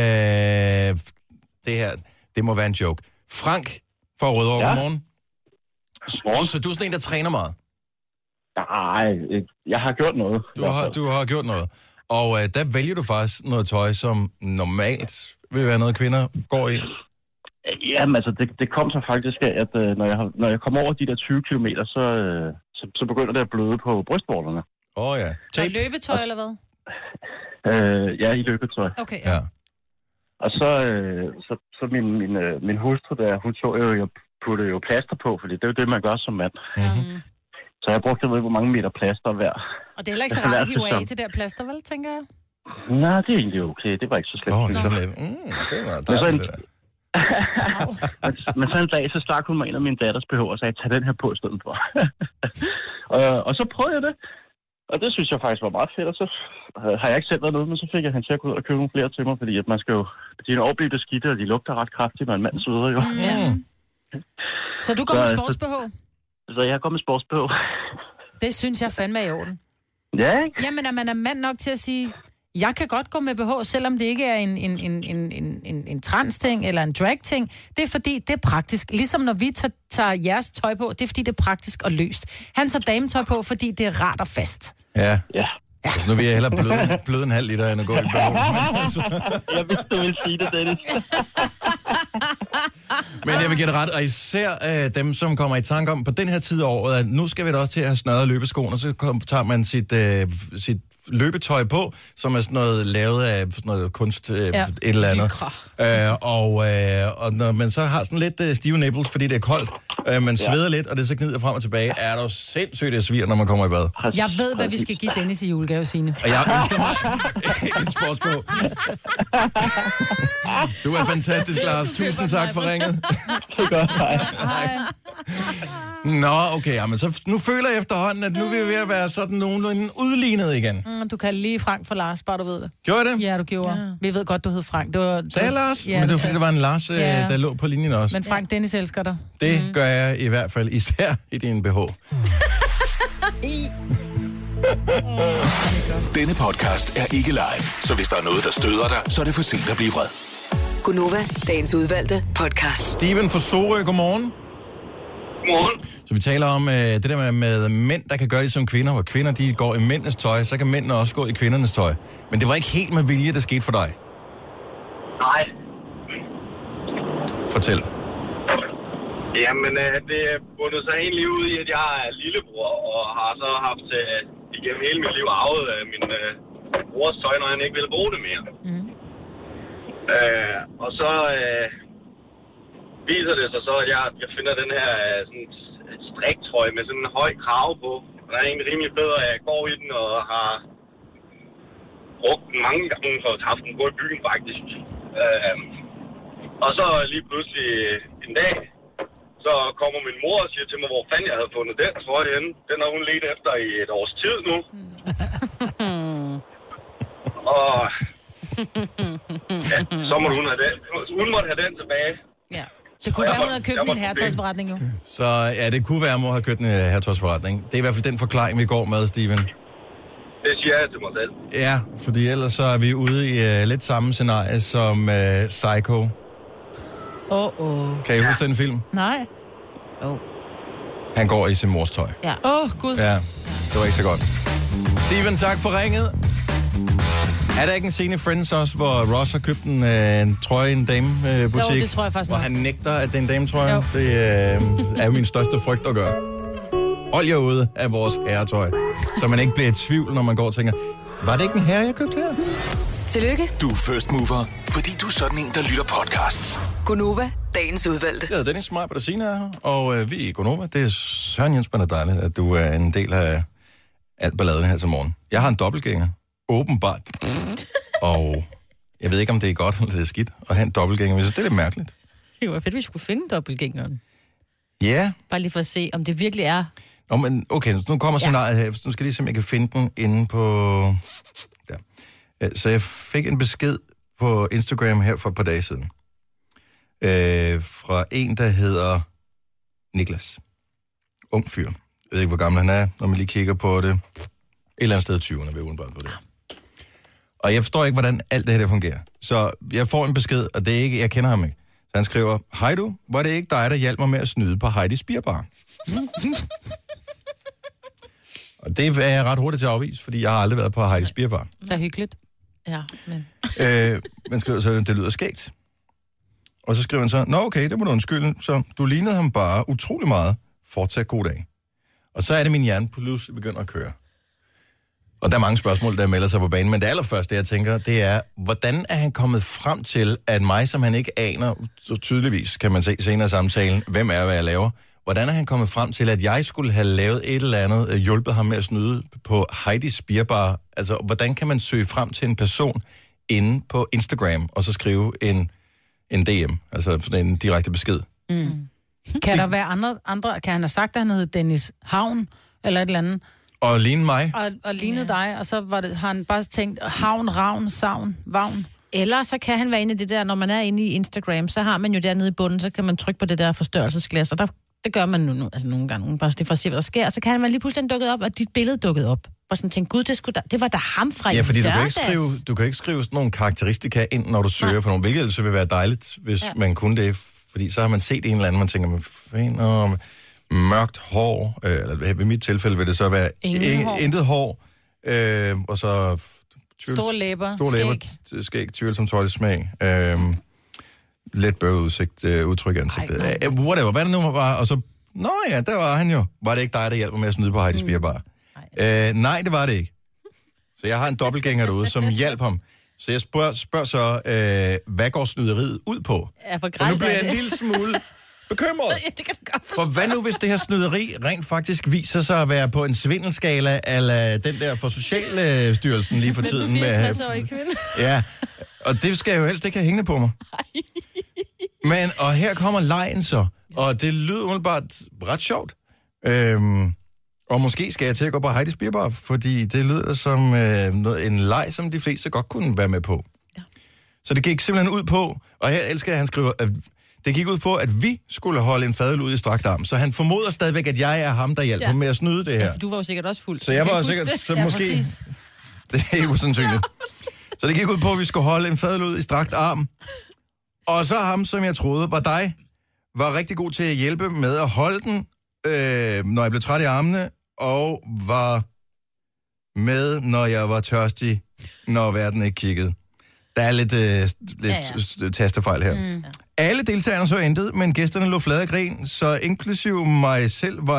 Det her, det må være en joke. Frank fra Rødovre, godmorgen. Så du er sådan en, der træner meget? Nej, jeg har gjort noget. Du har gjort noget. Og der vælger du faktisk noget tøj, som normalt vil være noget, kvinder går i? Jamen altså, det kom så faktisk af, at når jeg kom over de der 20 kilometer, så begynder det at bløde på brystvorterne. Ja. Og løbetøj eller hvad? Ja, i løbetøj. Okay, ja. Og så min hustru der, hun så jo, jeg puttede jo plaster på, fordi det er jo det, man gør som mand. Mm-hmm. Så jeg brugte, jeg ved ikke, hvor mange meter plaster hver. Og det er heller ikke så rart at hive af det der plaster, vel, tænker jeg? Nej, det er egentlig okay. Det var ikke så slemt. Det var dejligt, det der. Men så en dag, så stak hun mig ind af min datters BH og sagde, tag den her på i stedet for. Og så prøvede jeg det. Og det synes jeg faktisk var meget fedt. Og så har jeg ikke selv været noget, men så fik jeg hende til at gå ud og købe nogle flere til mig, fordi at man skal jo... De er jo overblivet beskidte, og de lugter ret kraftigt, når en mand sveder jo. Så du går med sports-BH? Så jeg går med sports-BH. Det synes jeg fandme er i orden. Ja, ikke? Jamen, er man mand nok til at sige... Jeg kan godt gå med BH, selvom det ikke er en trans-ting eller en drag-ting. Det er fordi, det er praktisk. Ligesom når vi tager jeres tøj på, det er fordi, det er praktisk og løst. Han tager dametøj på, fordi det er rart og fast. Ja. Altså, nu vil jeg hellere bløde en halv liter, end at gå i BH. Jeg vidste, du ville sige det, Dennis. Men jeg vil give det ret, og især dem, som kommer i tanke om på den her tid af året, at nu skal vi da også til at have snørret løbeskoene, så tager man sit løbetøj på, som er sådan noget lavet af sådan noget kunst, et eller andet. Og når man så har sådan lidt stive nipples, fordi det er koldt, man sveder lidt, og det så gnider frem og tilbage, er der sindssygt det svir, når man kommer i bad. Jeg ved, hvad vi skal give Dennis i julegave, Signe. Og jeg ønsker mig en sportsbog. Du er fantastisk, Lars. Tusind tak for ringet. Det er godt, hej. Nå, okay, men så nu føler jeg efterhånden, at nu er vi ved at være sådan nogenlunde udlignet igen. Du kan lige Frank for Lars, bare du ved det. Gjorde det? Ja, du gjorde. Ja. Vi ved godt, du hed Frank. Det er Lars, men det var fordi, der var en Lars, der lå på linjen også. Men Frank, Dennis elsker dig. Det gør jeg i hvert fald, især i din BH. Denne podcast er ikke live, så hvis der er noget, der støder dig, så er det for sent at blive vred. Gunova, dagens udvalgte podcast. Steven fra Sorø, godmorgen. Godmorgen. Så vi taler om det der med mænd, der kan gøre det som kvinder, hvor kvinder de går i mændenes tøj, så kan mændene også gå i kvindernes tøj. Men det var ikke helt med vilje, der skete for dig. Nej. Fortæl. Jamen, det er bundet sig egentlig ud i, at jeg er lillebror, og har så haft igennem hele mit liv arvet min brors tøj, når han ikke ville bruge det mere. Mm. Og så viser det sig så, at jeg finder den her sådan striktrøje med sådan en høj krave på. Og der er egentlig rimelig bedre, at jeg går i den og har brugt den mange gange for at have den på i byen faktisk. Og så lige pludselig en dag, så kommer min mor og siger til mig, hvor fanden jeg havde fundet den trøje henne. Den har hun ledt efter i et års tid nu. Og ja, så må hun have den. Hun måtte have den tilbage. Ja. Det kunne være, hun havde købt en herretøjsforretning jo. Så ja, det kunne være, at mor har købt en herretøjsforretning. Det er i hvert fald den forklaring, vi går med, Steven. Det siger jeg til mig selv. Ja, fordi ellers så er vi ude i lidt samme scenarie som Psycho. Kan I huske den film? Nej. Han går i sin mors tøj. Ja. Gud. Ja, det var ikke så godt. Steven, tak for ringet. Er der ikke en scene i Friends også, hvor Ross har købt en trøje i en damebutik? Jo, det tror jeg faktisk hvor nok. han nægter, at det er en dametrøje? Det er min største frygt at gøre. Hold jer ude af vores herretøj, så man ikke bliver i tvivl, når man går og tænker, var det ikke en herre, jeg købte her? Tillykke, Du er first mover, fordi du er sådan en, der lytter podcasts. Gunova, dagens udvalgte. Jeg hedder Dennis Smart Bettina her, og vi er i Gunova. Det er Søren Jensmann og dejligt, at du er en del af alt balladen her til morgen. Jeg har en dobbeltgænger, åbenbart. Og jeg ved ikke, om det er godt eller det er skidt at have en dobbeltgænger, men jeg synes, det er lidt mærkeligt. Det var fedt, vi skulle finde dobbeltgængeren. Ja. Bare lige for at se, om det virkelig er... Men okay, nu kommer scenariet her. Nu skal jeg lige se, om jeg kan finde den inde på... Ja. Så jeg fik en besked på Instagram her for et par dage siden. Fra en, der hedder Niklas. Ung fyr. Jeg ved ikke, hvor gammel han er, når man lige kigger på det. Et eller andet sted 20'erne, vil jeg udenbart på det. Og jeg forstår ikke, hvordan alt det her fungerer. Så jeg får en besked, og det er ikke, jeg kender ham ikke. Så han skriver, hej du, var det ikke dig, der hjalp mig med at snyde på Heidi's Bierbar? Og det er jeg ret hurtigt til at afvise, fordi jeg har aldrig været på Heidi's Bierbar. Det er hyggeligt. Ja, men... Man skriver så, det lyder skægt. Og så skriver han så, nå okay, det må du undskylde, så du lignede ham bare utrolig meget. Fortsat god dag. Og så er det min hjerne pludselig begynder at køre. Og der er mange spørgsmål, der melder sig på banen, men det allerførste, jeg tænker, det er, hvordan er han kommet frem til, at mig, som han ikke aner, så tydeligvis kan man se senere i samtalen, hvem er, hvad jeg laver, hvordan er han kommet frem til, at jeg skulle have lavet et eller andet, hjulpet ham med at snyde på Heidi's Bierbar? Altså, hvordan kan man søge frem til en person inde på Instagram, og så skrive en DM, altså sådan en direkte besked? Mm. Kan der være andre? Kan han have sagt, at han hed Dennis Havn, eller et eller andet? Og ligne mig. Og lignede dig, og så har han bare tænkt, Havn, Ravn, Savn, Vagn. Eller så kan han være inde i det der, når man er inde i Instagram, så har man jo dernede i bunden, så kan man trykke på det der forstørrelsesglas, og det gør man nu, altså nogle gange, bare det for at se, hvad der sker, og så kan man lige pludselig dukket op, og dit billede dukket op. Og sådan tænke, gud, det var da ham fra Ja, fordi du kan ikke skrive sådan nogle karakteristika ind, når du søger på nogle, hvilket så vil være dejligt, hvis man kunne det, fordi så har man set en eller anden, man tænker, man mørkt hår, eller i mit tilfælde vil det så være intet hår, og så store læber, skæg, tvivlsom tøjsmag, let bøvet udsigt, udtryk i ansigtet. Whatever, hvad det nu var, og så, nå ja, der var han jo. Var det ikke dig, der hjalp mig med at snyde på Heidi's Bierbar? Nej, det var det ikke. Så jeg har en dobbeltgænger derude, som hjalp ham. Så jeg spørger så, hvad går snyderiet ud på? For nu bliver jeg en lille smule bekymret. For hvad nu, hvis det her snyderi rent faktisk viser sig at være på en svindelskala, eller den der for Socialstyrelsen lige for tiden? Med 64-årige kvinde. Ja, og det skal jeg jo helst ikke have hængende på mig. Men, og her kommer lejen så, og det lyder umiddelbart ret sjovt. Og måske skal jeg til at gå på Heidi's Bierbar, fordi det lyder som en leg, som de fleste godt kunne være med på. Ja. Så det gik simpelthen ud på, og her elsker jeg, at han skriver, at det gik ud på, at vi skulle holde en fadøl ud i strakt arm. Så han formoder stadigvæk, at jeg er ham, der hjælper med at snyde det her. Ja, for du var jo sikkert også fuld. Så jeg var sikkert, så måske... Det er ikke usandsynligt. Så det gik ud på, at vi skulle holde en fadøl ud i strakt arm. Og så ham, som jeg troede var dig, var rigtig god til at hjælpe med at holde den, når jeg blev træt i armene, og var med, når jeg var tørstig, når verden ikke kiggede. Der er lidt tastefejl her. Mm. Alle deltagerne så intet, men gæsterne lå flade af grin, så inklusiv mig selv var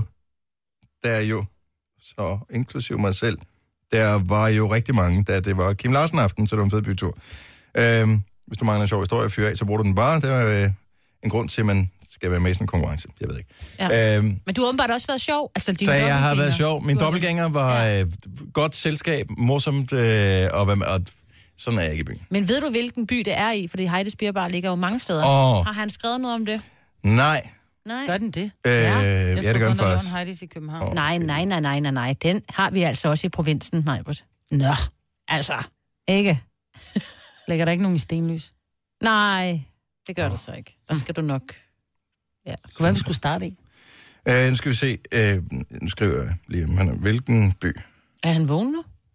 inklusiv mig selv, der var jo rigtig mange, da det var Kim Larsen aften, så det var en fed bytur. Hvis du mangler en sjov historie at fyre af, så bruger du den bare. Det er en grund til, at man skal være med i sådan en konkurrence. Jeg ved ikke. Ja. Men du har åbenbart også været sjov. Altså, så jeg har været sjov. Min dobbeltgænger var godt selskab, morsomt, og sådan er jeg ikke i byen. Men ved du, hvilken by det er i? Fordi Heidi's Bierbar ligger jo mange steder. Har han skrevet noget om det? Nej. Gør den det? Jeg det gør den faktisk. Heidi's i København. Nej. Den har vi altså også i provinsen, Majbert. Nå. Altså, ikke? Lægger der ikke nogen i Stenløs? Nej, det gør det så ikke. Der skal du nok... Ja. Hvad vi skulle starte i? Nu skal vi se. Nu skriver jeg lige om hvilken by. Er han vågen nu?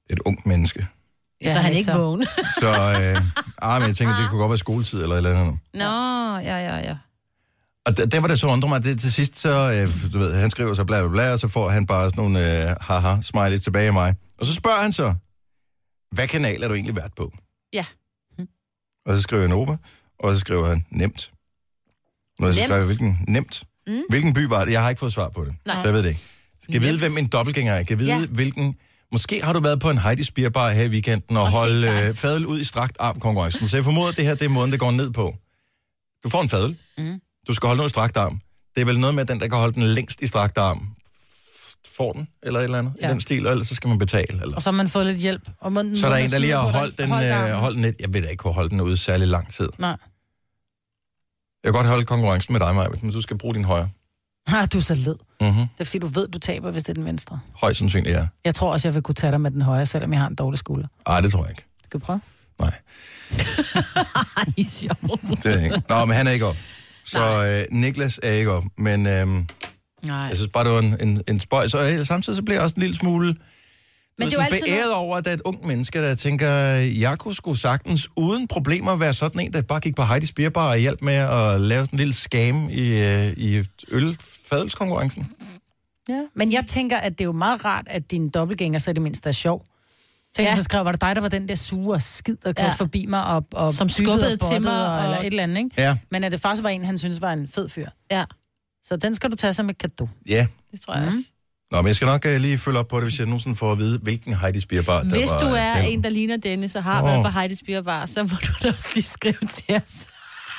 Det er et ungt menneske. Ja, så han er ikke vågen. Så men jeg tænker, det kunne godt være skoletid eller et eller andet. Nå, ja. Og der var det så undrer mig, det til sidst så, du ved, han skriver så bla bla bla, og så får han bare sådan nogle haha-smiley tilbage af mig. Og så spørger han så, hvad kanal er du egentlig vært på? Ja. Og så skriver jeg Nova, og så skriver han nemt. Og så skriver jeg, nemt. Hvilken by var det? Jeg har ikke fået svar på det, så jeg ved det ikke. Skal jeg vide, hvem min dobbeltgænger er? Kan jeg vide, hvilken... Måske har du været på en Heidi's Beer Bar her i weekenden og holdt fadøl ud i strakt arm-konkurrencen. Så jeg formoder, at det her det er måden, det går ned på. Du får en fadøl. Du skal holde noget i strakt arm. Det er vel noget med, at den, der kan holde den længst i strakt arm, får den, eller et eller andet, i den stil, og ellers så skal man betale. Eller? Og så har man fået lidt hjælp. Og man, så er der en, der lige har holdt den lidt. Jeg ved da ikke kunne holde den ude særlig lang tid. Nej. Jeg kan godt holde konkurrencen med dig, Maja, men du skal bruge din højre. Du er så led. Mm-hmm. Det er fordi, du ved, du taber, hvis det er den venstre. Højst sandsynligt, ja. Jeg tror også, jeg vil kunne tage dig med den højre, selvom jeg har en dårlig skulder. Nej, det tror jeg ikke. Skal vi prøve? Nej. Ej, sjovt. Det er ikke. Nå, men han er ikke op. Så Niklas er ikke op. Men jeg synes bare, det var en spøj. Så samtidig så bliver jeg også en lille smule... Men det er altid beæret over, at der er et ungt menneske, der tænker, jeg kunne sgu sagtens uden problemer være sådan en, der bare gik på Heidi's Beer Bar og hjalp med at lave sådan en lille scam i ølfadelskonkurrencen. Ja, men jeg tænker, at det er jo meget rart, at din dobbeltgænger så i det mindste er sjov. Tænk, så skrev, var det dig, der var den der sure skid, der kørte forbi mig og som skubbede til mig, eller et eller andet, ikke? Ja. Men at det faktisk var en, han synes var en fed fyr. Ja. Så den skal du tage som et cadeau. Ja. Det tror jeg også. Nå, men jeg skal nok lige følge op på det, hvis jeg nogensinde får at vide, hvilken Heidi's Beer Bar der hvis var. Du er en, der ligner Dennis, og har været på Heidi's Beer Bar, så må du da også lige skrive til os.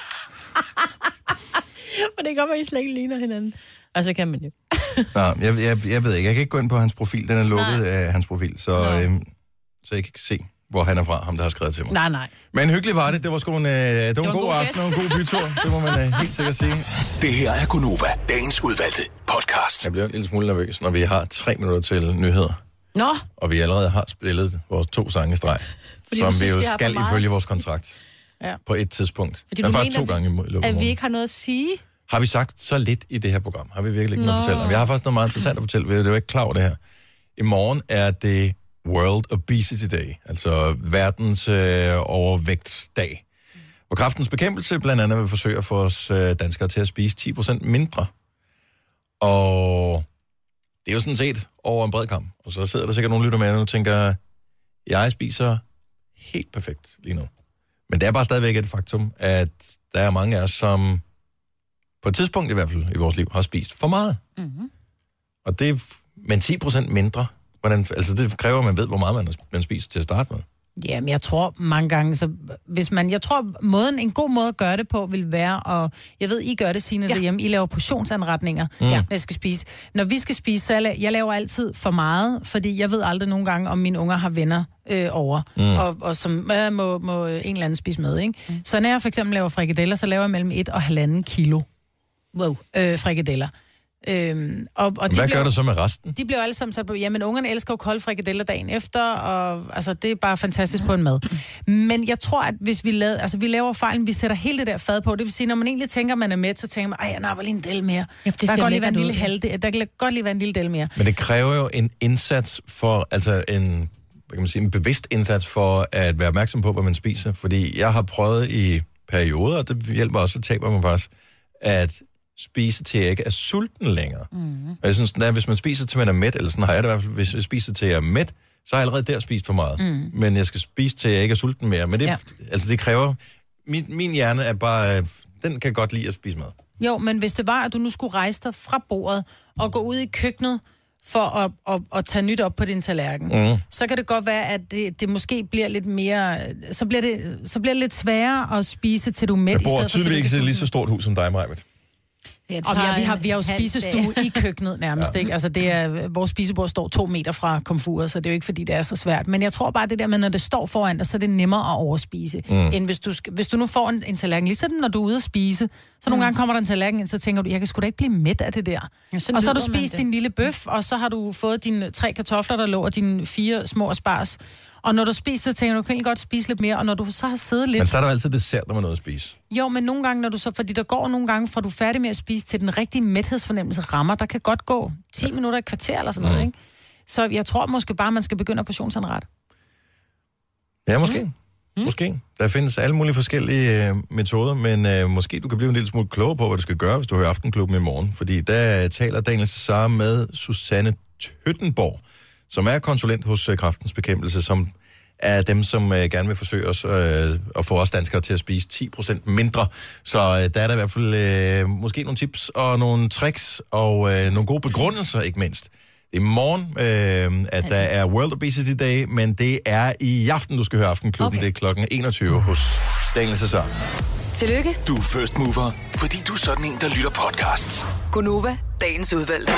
For det kan godt være, I slet ikke ligner hinanden. Og så kan man jo. Nå, jeg ved ikke. Jeg kan ikke gå ind på hans profil. Den er lukket af hans profil, så jeg kan ikke se, hvor han er fra, ham der har skrevet til mig. Nej. Men hyggeligt var det. Det var sgu en god aften og en god bytur. Det må man helt sikkert sige. Det her er Gunova, dagens udvalgte podcast. Jeg bliver en lille smule nervøs, når vi har 3 minutter til nyheder. Nå. Og vi allerede har spillet vores 2 sange i streg, som vi jo skal ifølge vores kontrakt på et tidspunkt. Fordi men du faktisk mener, 2 gange i løbet af at vi ikke har noget at sige? Har vi sagt så lidt i det her program? Har vi virkelig ikke noget at fortælle? Jeg har faktisk noget meget interessant at fortælle. Det er jo ikke klar over det her. I morgen er det World Obesity Day, altså verdens overvægtsdag. Hvor Kræftens Bekæmpelse blandt andet vil forsøge at få os danskere til at spise 10% mindre. Og det er jo sådan set over en bred kam. Og så sidder der sikkert nogle lytter med og tænker, jeg spiser helt perfekt lige nu. Men det er bare stadigvæk et faktum, at der er mange af os, som på et tidspunkt i hvert fald i vores liv har spist for meget. Mm-hmm. Og det, men 10% mindre, altså det kræver, at man ved, hvor meget man spiser til at starte med. Jamen, jeg tror mange gange, så jeg tror, en god måde at gøre det på vil være, og jeg ved, I gør det, Signe, derhjemme, I laver portionsanretninger, når jeg skal spise. Når vi skal spise, så jeg laver altid for meget, fordi jeg ved aldrig nogle gange, om mine unger har venner over, og som må en eller anden spise med, ikke? Så når jeg for eksempel laver frikadeller, så laver jeg mellem 1 og 1,5 kilo frikadeller. Og hvad gør du så med resten? De bliver alle sammen sat på, jamen ungerne elsker jo kolde frikadeller dagen efter, og altså det er bare fantastisk på en mad. Men jeg tror, at hvis vi laver fejlen, vi sætter hele det der fad på, det vil sige, når man egentlig tænker, man er med, så tænker man, jeg napper lige en del mere. Der kan godt lige være en lille der kan godt lige være en lille del mere. Men det kræver jo en indsats for, altså en bevidst indsats for at være opmærksom på, hvad man spiser. Fordi jeg har prøvet i perioder, og det hjælper også, at taber man faktisk, at spise til jeg ikke er sulten længere. Mm-hmm. Og jeg synes, hvis man spiser til man er mæt, eller sådan har jeg det i hvert fald, hvis jeg spiser til jeg er mæt, så har jeg allerede der spist for meget. Mm. Men jeg skal spise til jeg ikke er sulten mere. Men det kræver... Min hjerne er bare... Den kan godt lide at spise mad. Jo, men hvis det var, at du nu skulle rejse dig fra bordet og gå ud i køkkenet for at tage nyt op på din tallerken, så kan det godt være, at det måske bliver lidt mere... Så bliver det lidt sværere at spise, til du er mæt. Jeg bor tydeligvis ikke lige så stort hus som dig, Majbet. Vi har jo spisestue i køkkenet nærmest, ikke? Altså vores spisebord står 2 meter fra komfuret, så det er jo ikke, fordi det er så svært. Men jeg tror bare, det der med, når det står foran dig, så er det nemmere at overspise, end hvis du nu får en tallerken. Ligesom når du er ude at spise, så nogle gange kommer der en tallerken ind, så tænker du, jeg kan sgu da ikke blive mæt af det der. Ja, og så har du spist din lille bøf, og så har du fået dine 3 kartofler, der lå, og dine 4 små spars. Og når du spiser, så tænker du, kan godt spise lidt mere, og når du så har siddet lidt... Men så er der altid dessert, når man noget at spise. Jo, men nogle gange, når du så... Fordi der går nogle gange, fra du er færdig med at spise, til den rigtige mæthedsfornemmelse rammer, der kan godt gå 10 minutter, et kvarter eller sådan noget, ikke? Så jeg tror måske bare, man skal begynde at portionsanrette. Ja, måske. Måske. Der findes alle mulige forskellige metoder, men måske du kan blive en lille smule klogere på, hvad du skal gøre, hvis du hører Aftenklubben i morgen. Fordi der taler Daniel Cesar med Susanne Tøttenborg, som er konsulent hos Kræftens Bekæmpelse, som er dem, som gerne vil forsøge os at få os danskere til at spise 10% mindre. Så der er der i hvert fald måske nogle tips og nogle tricks og nogle gode begrundelser, ikke mindst. Det er i morgen, at der er World Obesity Day, men det er i aften, du skal høre Aftenklubben. Okay. Det er klokken 21 hos Daniel Cesar. Tillykke, Du er first mover, fordi du er sådan en, der lytter podcasts. Gunova, dagens udvalgte.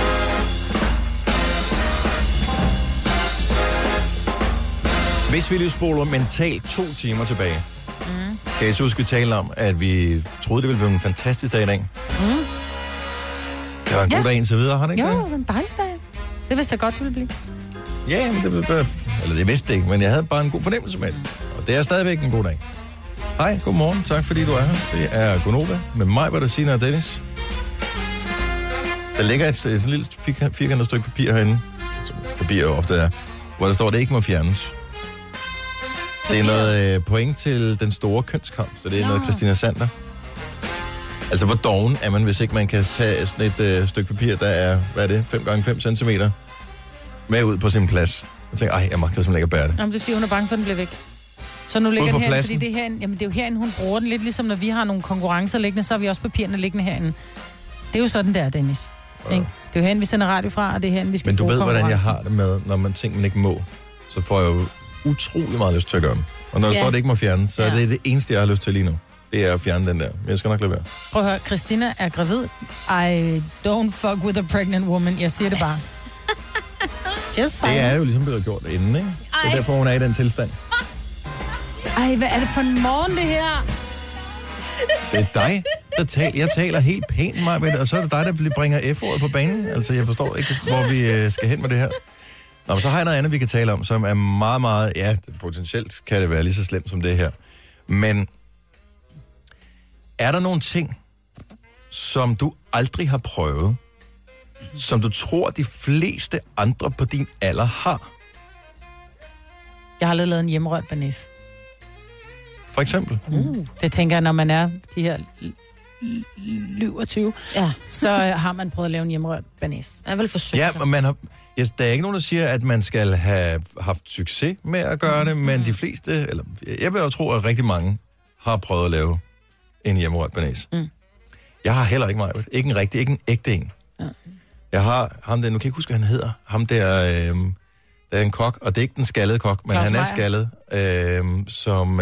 Hvis vi lige spoler mentalt 2 timer tilbage, kan jeg så huske, vi talte om, at vi troede, det ville blive en fantastisk dag i dag. Det var en god dag indtil videre, har det ikke? Jo, en dejlig dag. Det vidste jeg godt, det ville blive. Ja, men det vidste det ikke, men jeg havde bare en god fornemmelse med det. Og det er stadigvæk en god dag. Hej, godmorgen, tak fordi du er her. Det er Gunova med mig, hvor der Signe og Dennis. Der ligger et lille firkantet stykke papir herinde, som papir jo ofte er, hvor der står, at det ikke må fjernes. Det er noget point til den store kønskamp, så det er noget Christina Sander. Altså, hvor doven er man, hvis ikke man kan tage sådan et stykke papir, der er, hvad er det, 5x5 cm med ud på sin plads. Jeg tænker, jeg magter simpelthen ikke at bære det. Jamen, det er fordi, hun er bange for, at den bliver væk. Så nu ligger på den herinde, pladsen? fordi det er herinde, jamen, det er jo herinde, hun bruger den lidt ligesom, når vi har nogle konkurrencer liggende, så har vi også papirerne liggende herinde. Det er jo sådan der, Dennis. Ja. Det er jo herinde, vi sender radio fra, og det er herinde, vi skal Men du bruge ved, hvordan jeg konkurrencen. har det med, når man ting, man ikke må, så får jeg jo utrolig meget lyst til at gøre dem. Og når der står, at det ikke må fjerne, så er det det eneste, jeg har lyst til lige nu. Det er at fjerne den der. Men jeg skal nok lade være. Prøv at høre, Christina er gravid. I don't fuck with a pregnant woman. Jeg siger det bare. Just Det er jo ligesom blevet gjort inden, ikke? Det er derfor, hun er i den tilstand. Ej, hvad er det for en morgen, det her? Det er dig, der taler. Jeg taler helt pænt, Maja, og så er det dig, der bringer F-ordet på banen. Altså, jeg forstår ikke, hvor vi skal hen med det her. Nå, men så har jeg noget andet, vi kan tale om, som er meget, meget... Ja, potentielt kan det være lige så slemt som det her. Men er der nogle ting, som du aldrig har prøvet, som du tror, de fleste andre på din alder har? Jeg har aldrig lavet en hjemmerørt banæs. For eksempel? Det tænker jeg, når man er de her 27, så har man prøvet at lave en hjemmerørt banæs. Jeg vil forsøge. Ja, men der er ikke nogen, der siger, at man skal have haft succes med at gøre det, men de fleste, eller jeg vil jo tro, at rigtig mange har prøvet at lave en hjemmerørt banæs. Jeg har heller ikke meget. Ikke en rigtig, ikke en ægte en. Jeg har ham der, nu kan jeg ikke huske, hvad han hedder. Ham der, der er en kok, og det er ikke den skaldede kok, men han er skaldet. Som,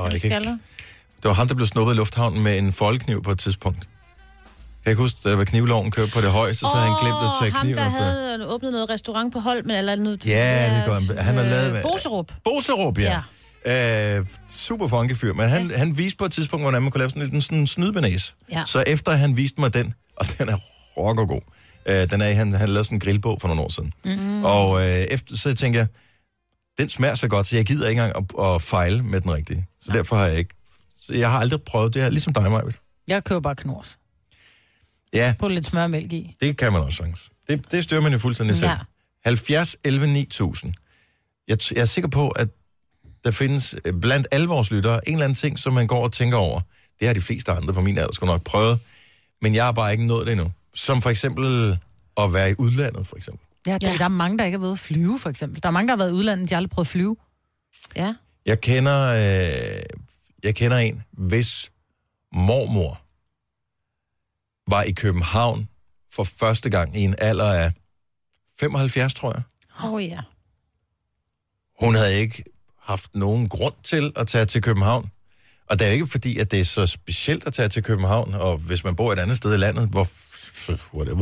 det var ham, der blev snuppet i lufthavnen med en foldkniv på et tidspunkt. Kan jeg ikke huske, da der var knivloven kørt på det højeste, så havde han glemt at tage kniven. Ham, der havde åbnet noget restaurant på Holmen, eller noget... Ja, det går han. Han har lavet... Boserup. Boserup, ja. Super funky fyr, men han viste på et tidspunkt, hvordan man kunne lave sådan en snydbanæs. Ja. Så efter han viste mig den, og den er rockergod. Den er, han lavede sådan en grillbog for nogle år siden. Og efter, så tænkte jeg, den smager så godt, så jeg gider ikke engang at fejle med den rigtige. Så derfor har jeg ikke... Så jeg har aldrig prøvet det her, ligesom dig, Maja. Jeg køber bare knors. Ja. På lidt smør og mælk i. Det kan man også sagtens. Det styrer man jo fuldstændig selv. 70, 11, 9000. Jeg er sikker på, at der findes blandt alle vores lyttere en eller anden ting, som man går og tænker over. Det har de fleste andre på min alder sgu nok prøvet. Men jeg har bare ikke nået det endnu. Som for eksempel at være i udlandet, for eksempel. Ja, der er mange, der ikke har været at flyve, for eksempel. Der er mange, der har været i udlandet, de har aldrig prøvet at flyve. Ja. Jeg kender en, hvis mormor var i København for første gang i en alder af 75, tror jeg. Ja. Hun havde ikke haft nogen grund til at tage til København. Og det er ikke fordi, at det er så specielt at tage til København, og hvis man bor et andet sted i landet, whatever.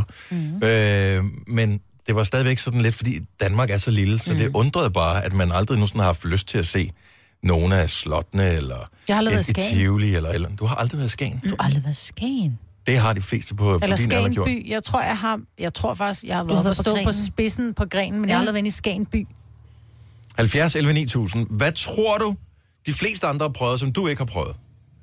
Men det var stadigvæk sådan lidt, fordi Danmark er så lille, så det undrede bare, at man aldrig nogensinde har haft lyst til at se nogle af slottene, eller et Tivoli, eller. Du har aldrig været i Skagen? Du har aldrig været i Skagen? Det har de fleste på din alder gjort. Skagenby. Jeg tror faktisk, jeg har været at stå på spidsen på grenen, men jeg har aldrig været i Skagenby. 70, 11, 9000. Hvad tror du, de fleste andre har prøvet, som du ikke har prøvet?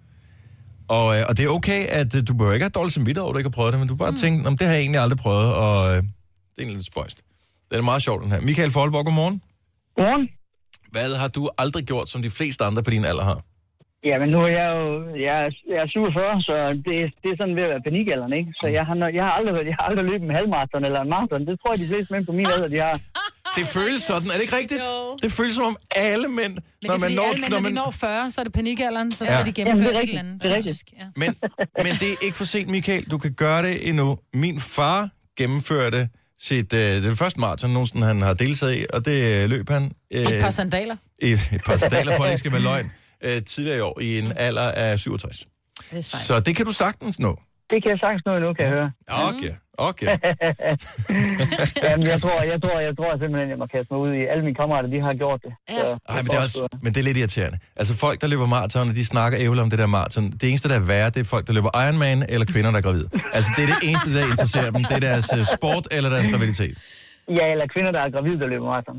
Og det er okay, at du behøver ikke have dårligt samvittighed over, at du ikke har prøvet det, men du bare tænker, det har jeg egentlig aldrig prøvet, og det er egentlig lidt spøjst. Det er meget sjovt, den her. Michael Folborg, godmorgen. Godmorgen. Hvad har du aldrig gjort, som de fleste andre på din alder har? Jamen, nu er jeg jo jeg er 47, så det er sådan ved at være panikalderen, ikke? Så jeg har aldrig løbet en halvmarathon eller en marathon. Det tror jeg, de fleste mænd på min alder, de har. Det føles sådan, er det ikke rigtigt? Jo. Det føles som om alle mænd, Men det er fordi når de når 40, så er det panikalderen, så skal de gennemføre et eller andet. Det er rigtigt. Ja. Men det er ikke for sent, Michael. Du kan gøre det endnu. Min far gennemførte det første maraton, nogensinde han har deltaget i, og det løb han... Et par sandaler. Et par sandaler, for det ikke skal være løgn, tidligere i år, i en alder af 67. Så det kan du sagtens nå. Det kan jeg sagtens nå endnu, kan jeg høre. Okay. Jamen, jeg tror simpelthen, jeg må kaste mig ud i. Alle mine kammerater, de har gjort det. Ja. Men det er lidt irriterende. Altså folk, der løber maraton, de snakker ævle om det der maraton. Det eneste, der er værre, det er folk, der løber Ironman eller kvinder, der er gravide. Altså det er det eneste, der interesserer dem. Det er deres sport eller deres graviditet. Ja, eller kvinder, der er gravide, der løber maraton.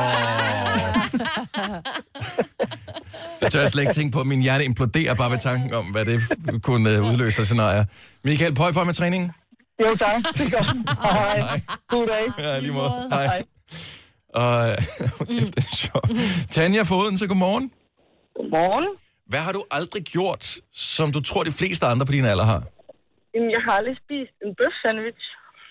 Jeg tør slet ikke tænke på, at min hjerte imploderer bare ved tanken om, hvad det kunne udløse af scenarier. Michael, på med træningen. Jo, tak. Det er godt. Hej. God dag. Ja, lige måde. Hej. Og det er sjovt. Tanja fra Odense, godmorgen. Godmorgen. Hvad har du aldrig gjort, som du tror, de fleste andre på din alder har? Jamen, jeg har aldrig spist en bøf-sandwich.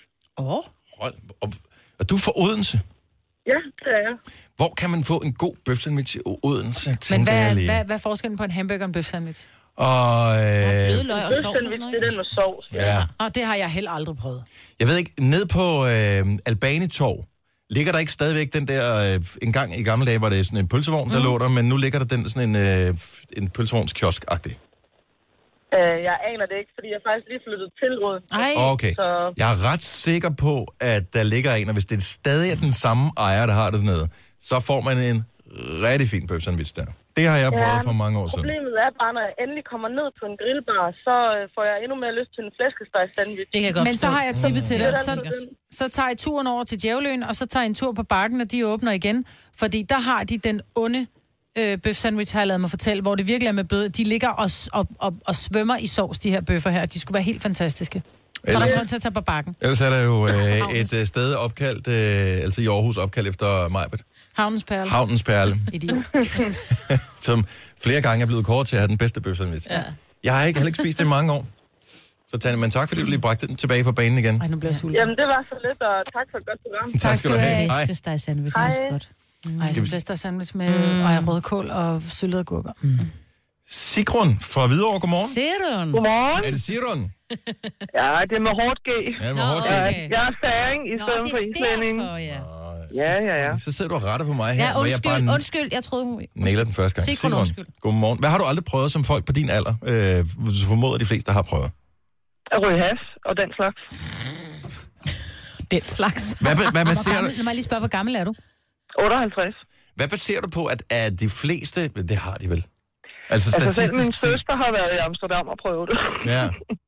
Og du er fra Odense? Ja, det er jeg. Hvor kan man få en god bøf-sandwich i Odense? Men hvad er forskellen på en hamburger og en bøf-sandwich? Bøf-sandwich, det er den med sovs. Ja. Og det har jeg heller aldrig prøvet. Jeg ved ikke, ned på Albani-torv, ligger der ikke stadigvæk den der... en gang i gamle dage var det sådan en pølsevogn, der lå der, men nu ligger der den sådan en pølsevognskiosk-agtig. Jeg aner det ikke, fordi jeg faktisk lige flyttet til Rød. Okay. Så... Jeg er ret sikker på, at der ligger en, og hvis det stadig er den samme ejer, der har det dernede, så får man en rigtig fin bøf-sandwich der. Det har jeg prøvet for mange år siden. Problemet er bare, når jeg endelig kommer ned på en grillbar, så får jeg endnu mere lyst til en flæskesteg-sandwich. Men så har jeg tippet til dig. Så tager I turen over til Djævløen, og så tager I en tur på Bakken, og de åbner igen. Fordi der har de den onde bøf-sandwich, har jeg lavet mig fortælle, hvor det virkelig er med blød. De ligger og svømmer i sovs, de her bøffer her. De skulle være helt fantastiske. Så er der grund til at tage på Bakken. Ellers er der jo et sted opkaldt, altså i Aarhus opkaldt efter Majbet. Havnens Perle. Havnens Perle. Idiot. Som flere gange er blevet kåret til at have den bedste bøf-sandwich. Ja. Jeg har heller ikke spist det i mange år. Så Tanja, men tak fordi du lige bragte den tilbage på banen igen. Ej, nu bliver jeg sulten. Jamen, det var så lidt, og tak for et godt program. Tak skal du have. Hej. Flæskesteg sandwich er også godt. Ej, så flæskesteg sandwich med rødkål og syltede agurker. Sigrun fra Hvidovre, godmorgen. Sigrun. Godmorgen. Er det Sigrun? Ja, det er med hårdt G. Ja, med hårdt G. Jeg er færing i stedet for islænding. Ja. Så sidder du og retter på mig her. Ja, undskyld, jeg troede hun... Nailer den første gang. Sigrun, undskyld. Godmorgen. Hvad har du aldrig prøvet som folk på din alder? Du formoder, de fleste har prøvet. At ryge has og den slags. Den slags. Hvad baserer du? Lad mig lige spørge, hvor gammel er du? 58. Hvad baserer du på, at de fleste... Det har de vel? Altså selv min søster har været i Amsterdam og prøvet det. Ja.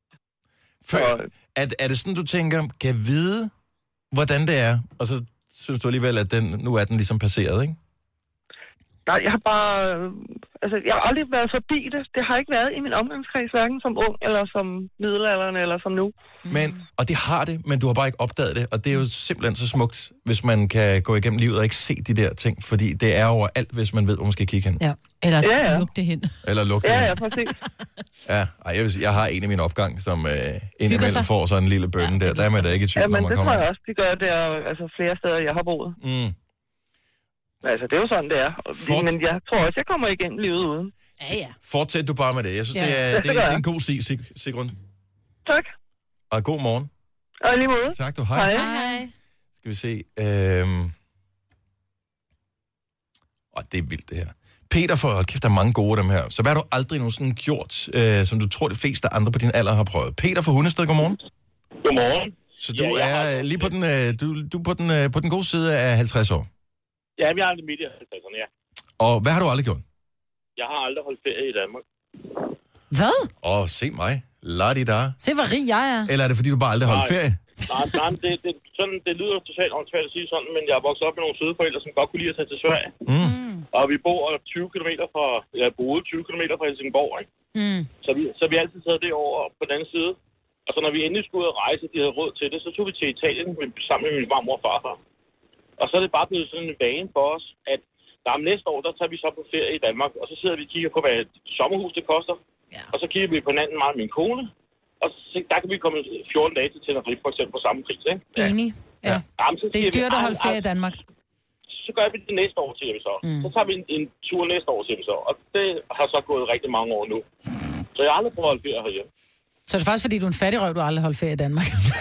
Er det sådan, du tænker, kan vide, hvordan det er? Og så synes du alligevel, at nu er den ligesom passeret, ikke? Nej, jeg har bare... jeg har aldrig været forbi det. Det har ikke været i min omgangskreds, hverken som ung, eller som middelalderen, eller som nu. Og det har det, men du har bare ikke opdaget det. Og det er jo simpelthen så smukt, hvis man kan gå igennem livet og ikke se de der ting. Fordi det er overalt, hvis man ved, hvor man skal kigge hen. Ja. Eller lugte det hen. Eller lugte det hen. Ja, præcis. Ja, jeg har en i min opgang, som indimellem får sådan en lille bønne der. Der er man da ikke i tvivl, når man kommer. Ja, men det tror jeg også, de gør der flere steder, jeg har boet. Altså, det er jo sådan, det er. Men jeg tror også, jeg kommer igennem livet uden. Ja. Fortsæt du bare med det. Jeg synes, det er en god sti, Sigrun. Tak. Og god morgen. Og lige måde. Tak, du. Hej. Hej. Skal vi se. Det er vildt, det her. Peter, kæft, der er mange gode dem her. Så hvad har du aldrig nogensinde gjort, som du tror, de fleste andre på din alder har prøvet? Peter fra Hundested, godmorgen. Godmorgen. Så du er lige på den, du er på den gode side af 50 år? Ja, jeg er midt i 50'erne, ja. Og hvad har du aldrig gjort? Jeg har aldrig holdt ferie i Danmark. Hvad? Se mig. La-di-da. Se, hvor rig jeg er. Eller er det, fordi du bare aldrig holdt ferie? Nej, det lyder totalt åndssvagt at sige sådan, men jeg er vokset op med nogle søde forældre, som godt kunne lide at tage til Sverige. Og vi bor 20 km fra, jeg boede 20 km fra Helsingborg, ikke? Så vi altid taget det over på den anden side. Og så når vi endelig skulle ud og rejse, de havde råd til det, så tog vi til Italien sammen med min farmor og farfar. Og så er det bare blevet sådan en vane for os, at næste år, der tager vi så på ferie i Danmark, og så sidder vi og kigger på, hvad et sommerhus det koster. Ja. Og så kigger vi på hinanden meget med min kone, og så, der kan vi komme 14 dage til Tenerife, for eksempel på samme pris, ikke? Enig. Ja. Jamen, så Det er dyrt at holde ferie i Danmark. Så gør vi det næste år, siger vi så. Så tager vi en tur næste år, siger vi så. Og det har så gået rigtig mange år nu. Så jeg har aldrig prøvet at holde ferie herhjemme. Så er det faktisk, fordi du er en fattigrøv, du aldrig holdt ferie i Danmark? Jamen,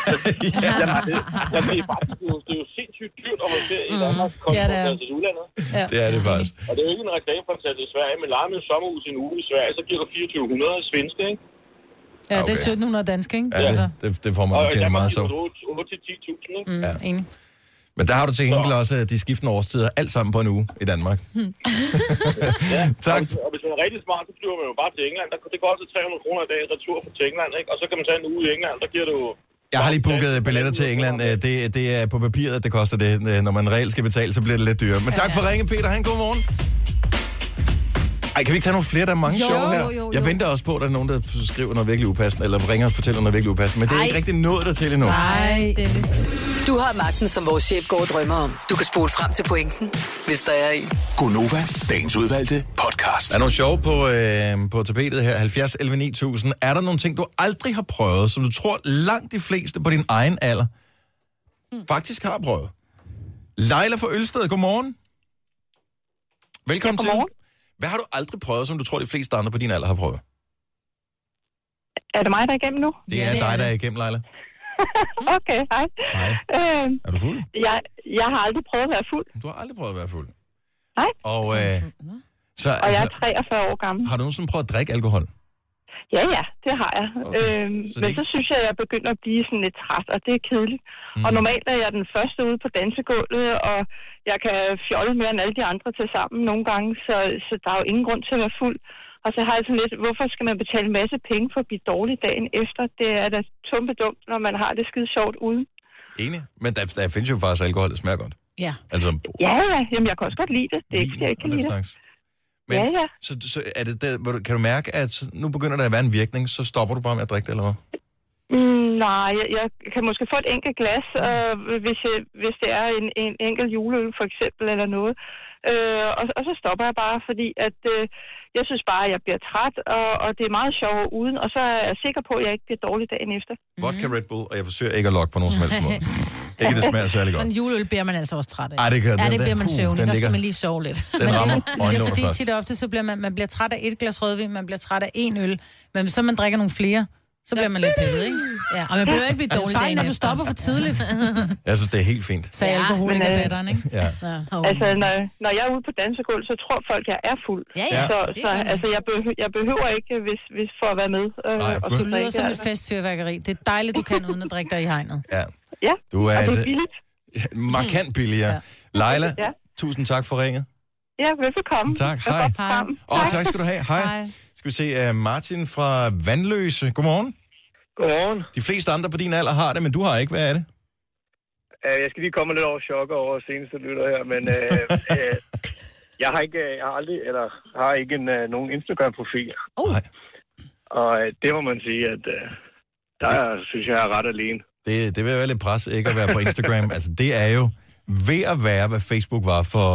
det er jo sindssygt dyrt at holde ferie i Danmark, kontra til udlandet. Ja. Det er det faktisk. Og det er jo ikke en reklame for at tage til Sverige, men leger med et sommerhus i en uge i Sverige, så giver du 2400 svenske, ikke? Ja, det er 1700 danske, ikke? Ja, det får man nok meget så. Og 8-10.000, ikke? Ja. Enig. Men der har du til gengæld også de skiftende årstider, alt sammen på en uge i Danmark. Ja, tak. Og hvis man er rigtig smart, så flyver man jo bare til England. Det koster 300 kroner i dag retur til England, ikke? Og så kan man tage en uge i England, der giver du... Jeg har lige booket billetter til England. Det er på papiret, at det koster det. Når man reelt skal betale, så bliver det lidt dyrere. Men tak for ringen, Peter. Ha' en god morgen. Ej, kan vi ikke tage nogle flere? Der er mange sjove her. Jeg venter også på, at der er nogen, der skriver noget virkelig upassende, eller ringer og fortæller noget virkelig upassende. Men det er ikke rigtig noget, der til endnu. Nej, du har magten, som vores chef går og drømmer om. Du kan spole frem til pointen, hvis der er en. Gonova, dagens udvalgte podcast. Der er nogle sjove på tapetet her. 70 11 9000. Er der nogle ting, du aldrig har prøvet, som du tror langt de fleste på din egen alder faktisk har prøvet? Leila fra Ølsted, godmorgen. Velkommen til. Hvad har du aldrig prøvet, som du tror, de fleste andre på din alder har prøvet? Er det mig, der er igennem nu? Det er dig, der er igennem, Leila. Okay, hej. Hej. Er du fuld? Jeg har aldrig prøvet at være fuld. Du har aldrig prøvet at være fuld? Nej. Og jeg er 43 år gammel. Har du nogensinde prøvet at drikke alkohol? Ja, det har jeg. Okay. Men så synes jeg er begyndt at blive sådan lidt træt, og det er kedeligt. Og normalt er jeg den første ude på dansegulvet, og jeg kan fjolle mere end alle de andre til sammen nogle gange, så der er jo ingen grund til at være fuld. Og så har jeg sådan lidt, hvorfor skal man betale en masse penge for at blive dårlig dagen efter? Det er da tumpedumt, når man har det skide sjovt uden. Enig. Men der findes jo faktisk alkohol, der smager godt. Ja. Altså, ja. Jamen, jeg kan også godt lide det. Det er ikke, jeg ikke kan lide det. Men, så er det der, kan du mærke, at nu begynder der at være en virkning, så stopper du bare med at drikke det, eller hvad? Nej, jeg kan måske få et enkelt glas, hvis det er en enkelt juleøl for eksempel, eller noget. Og så stopper jeg bare, fordi at jeg synes bare, at jeg bliver træt, og det er meget sjovere uden, og så er jeg sikker på, at jeg ikke bliver dårlig dagen efter. Vodka Red Bull, og jeg forsøger ikke at lokke på nogen som helst måde. Ikke, det smager særlig godt. Sådan en juleøl bliver man altså også træt af. Ej, det bliver man søvnig. Der skal man lige sove lidt. Men det er fordi tit og ofte, så bliver man bliver træt af et glas rødvin, man bliver træt af en øl, men så man drikker nogle flere, så bliver man lidt pævet, ikke? Ja, og man behøver ikke blive dårlig dagen efter. Når du stopper for tidligt. Jeg synes, det er helt fint. Sagde alkoholikerdatteren, ikke? Ja. Altså, når jeg er ude på dansegulv, så tror folk, jeg er fuld. Ja. Så altså, jeg behøver ikke, hvis for at være med. Du lyder som et festfyrværkeri. Det er dejligt, du kan uden at drikke dig i hegnet. Ja, du er og det er billigt. Markant billigere. Leila, tusind tak for ringet. Ja, velbekomme. Tak, hej. Og tak skal du have. Hej. Skal vi se, Martin fra Vandløse. Godmorgen. Godmorgen. De fleste andre på din alder har det, men du har ikke. Hvad er det? Jeg skal lige komme lidt over chok over seneste lytter her, men jeg har ikke nogen Instagram-profil. Og det må man sige, at der synes jeg er ret alene. Det vil være lidt pres ikke at være på Instagram. Altså, det er jo ved at være, hvad Facebook var for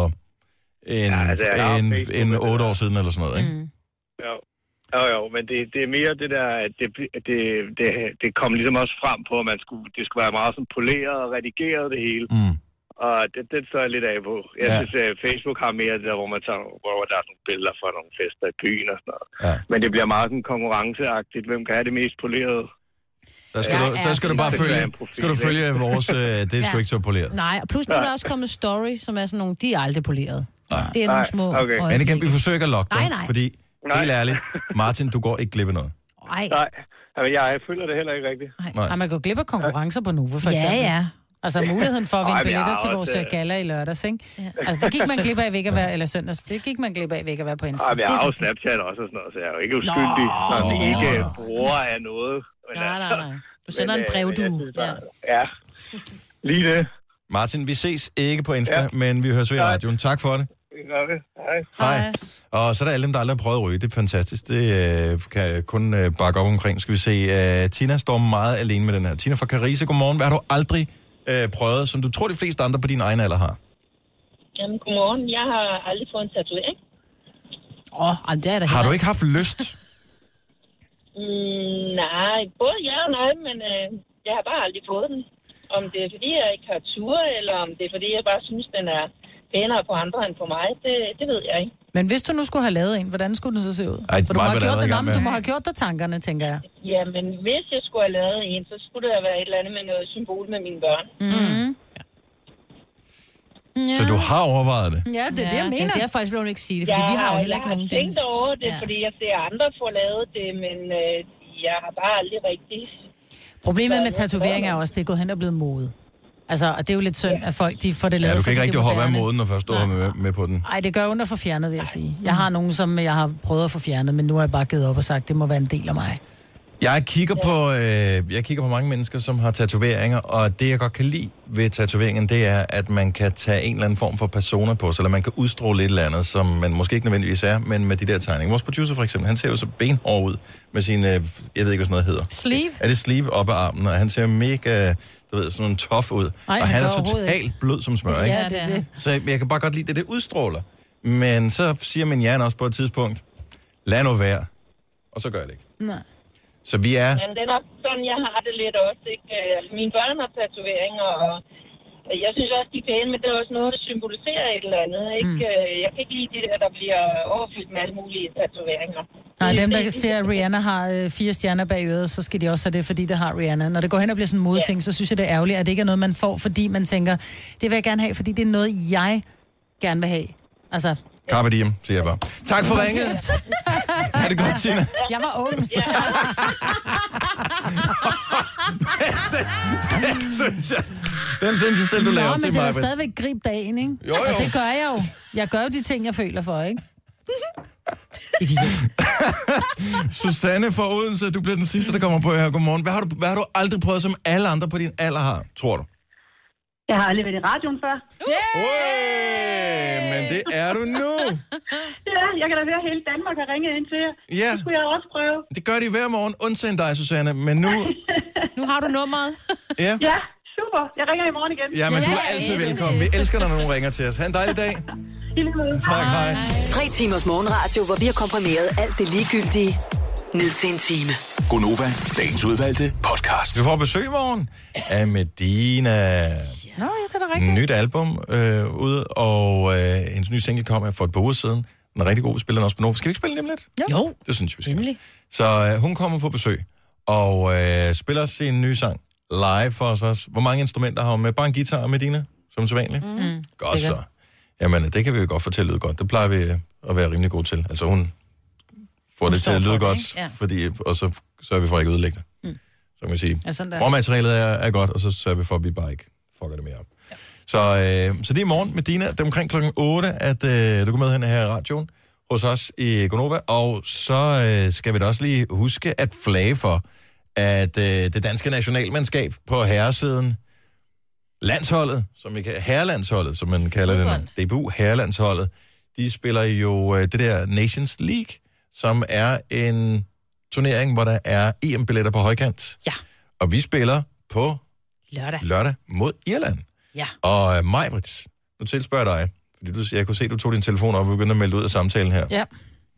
en 8 år siden eller sådan noget, ikke? Jo, men det er mere det der, at det kom ligesom også frem på, at det skulle være meget sådan poleret og redigeret det hele. Og det står jeg lidt af på. Jeg synes, at Facebook har mere det der, hvor der er nogle billeder fra nogle fester i byen og sådan noget. Ja. Men det bliver meget sådan konkurrenceagtigt. Hvem kan have det mest polerede? Der skal du bare følge vores... det er sgu ikke så poleret. Nej, og plus nu er der også kommet story, som er sådan nogle, de er aldrig poleret. Det er nogle små... Okay. Men igen, vi forsøger ikke at lokke dig, fordi... Helt ærligt, Martin, du går ikke glip af noget. Nej. Jeg føler det heller ikke rigtigt. Nej. Man går glip af konkurrencer på Nova, for eksempel. Ja. Altså muligheden for at vinde billetter til vores gala i lørdags, ikke? Ja. Altså det gik man glip af ikke at være, eller søndags, det gik man glip af ikke at være på Instagram. Jeg har jo Snapchat også og sådan noget, så jeg er jo ikke uskyldig, når det ikke bruger af noget. Nej. Du sender en brev, du. Ja, lige det. Martin, vi ses ikke på Insta, men vi høres ved i radioen. Tak for det. Hej. Og så er der alle dem, der aldrig har prøvet at ryge. Det er fantastisk. Det kan jeg kun bakke op omkring. Skal vi se. Tina står meget alene med den her. Tina fra Carise, godmorgen. Hvad har du aldrig prøvet, som du tror, de fleste andre på din egen alder har? Jamen, godmorgen. Jeg har aldrig fået en tatovering. Det er der Har du ikke haft lyst? Nej, både ja og nej, men jeg har bare aldrig fået den. Om det er, fordi jeg ikke har tur, eller om det er, fordi jeg bare synes, den er pænere på andre end på mig, det ved jeg ikke. Men hvis du nu skulle have lavet en, hvordan skulle den så se ud? Ej, For du må have gjort den den om, du må have gjort dig tankerne, tænker jeg. Jamen, hvis jeg skulle have lavet en, så skulle der være et eller andet med noget symbol med mine børn. Mm. Ja. Så du har overvejet det? Ja, det er det, jeg mener. Det er derfor, jeg vil ikke sige det, fordi vi har jo heller ikke nogen... Jeg har tænkt over det, fordi jeg ser andre få lavet det, men jeg har bare aldrig rigtig... Problemet med tatovering er også, det er gået hen og blevet mode. Altså, og det er jo lidt synd, at folk de får det lavet. Ja, du kan ikke rigtig hoppe af moderne. moden, når først du er med på den. Nej, det gør ondt at få fjernet, vil jeg sige. Jeg har nogen, som jeg har prøvet at få fjernet, men nu har jeg bare givet op og sagt, det må være en del af mig. Jeg kigger på mange mennesker, som har tatoveringer, og det, jeg godt kan lide ved tatoveringen, det er, at man kan tage en eller anden form for persona på, så eller man kan udstråle et eller andet, som man måske ikke nødvendigvis er, men med de der tegninger. Vores producer for eksempel, han ser jo så benhård ud med sine, jeg ved ikke, hvad sådan noget hedder. Sleeve? Er det sleeve op ad armen, og han ser mega, du ved, sådan en tof ud. Ej, og han er overhovedet totalt ikke. blød som smør, ikke? Ja, det er det. Så jeg kan bare godt lide det udstråler. Men så siger min hjerne også på et tidspunkt, lad nu være. Og så gør jeg det ikke. Nej. Så vi er... Men det er nok sådan, jeg har det lidt også, ikke? Altså, mine børn har tatoveringer, og jeg synes også, de er pæne, men det er også noget, der symboliserer et eller andet, ikke? Jeg kan ikke lide det der bliver overfyldt med alle mulige tatoveringer. Nej, dem, der ser, at Rihanna har 4 stjerner bag øret, så skal de også have det, fordi det har Rihanna. Når det går hen og bliver sådan en modeting, så synes jeg, det er ærgerligt, at det ikke er noget, man får, fordi man tænker, det vil jeg gerne have, fordi det er noget, jeg gerne vil have. Altså... Carpe diem, siger jeg bare. Tak for ringet. Er det godt, Tina? Jeg var ung. Den synes jeg selv, du laver. Nå, men det er stadigvæk grib dagen, ikke? Jo. Og det gør jeg jo. Jeg gør jo de ting, jeg føler for, ikke? Susanne fra Odense, du bliver den sidste, der kommer på her. Godmorgen. Hvad har du aldrig prøvet, som alle andre på din alder har, tror du? Jeg har aldrig været i radioen før. Men det er du nu. Ja, jeg kan da høre, hele Danmark har ringet ind til jer. Ja. Det skulle jeg også prøve. Det gør de hver morgen, undtagen dig, Susanne. Men nu... Nu har du nummeret. Ja. Ja, super. Jeg ringer i morgen igen. Ja, men du er altid velkommen. Vi elsker, når nogen ringer til os. Ha' en dejlig dag. Tak, hej. 3 timers morgenradio, hvor vi har komprimeret alt det ligegyldige ned til en time. Gonova, dagens udvalgte podcast. Vi får besøg i morgen af Medina. Nå, ja, det er da rigtigt. Nyt album ude, og hendes nye single kom for et par uger siden. Den er rigtig god, spiller den også på Nova. Skal vi ikke spille den lidt? Jo. Det synes vi skal. Så hun kommer på besøg, og spiller sin nye sang live for os også. Hvor mange instrumenter har hun med? Bare en guitar, Medina, som sædvanligt? Godt så. Jamen, det kan vi jo godt fortælle ud godt. Det plejer vi at være rimelig gode til. Altså, hun får det til at lyde godt, fordi, og så sørger vi for at ikke ødelægge det. Så kan man sige, formaterialet er godt, og så sørger vi for, at vi bare ikke fucker det mere op. Ja. Så det er i morgen med Dina. Det er omkring 8:00, at du går med hen her i radioen hos os i Gonova. Og så skal vi da også lige huske at flage for, at det danske nationalmandskab på herresiden, landsholdet, herrelandsholdet, som man kalder det nu, DBU herrelandsholdet, de spiller jo det der Nations League, som er en turnering, hvor der er EM-billetter på højkant. Ja. Og vi spiller på lørdag mod Irland. Ja. Og Majbrits, nu tilspørger dig, fordi jeg kunne se, at du tog din telefon op og begyndte at melde ud af samtalen her. Ja.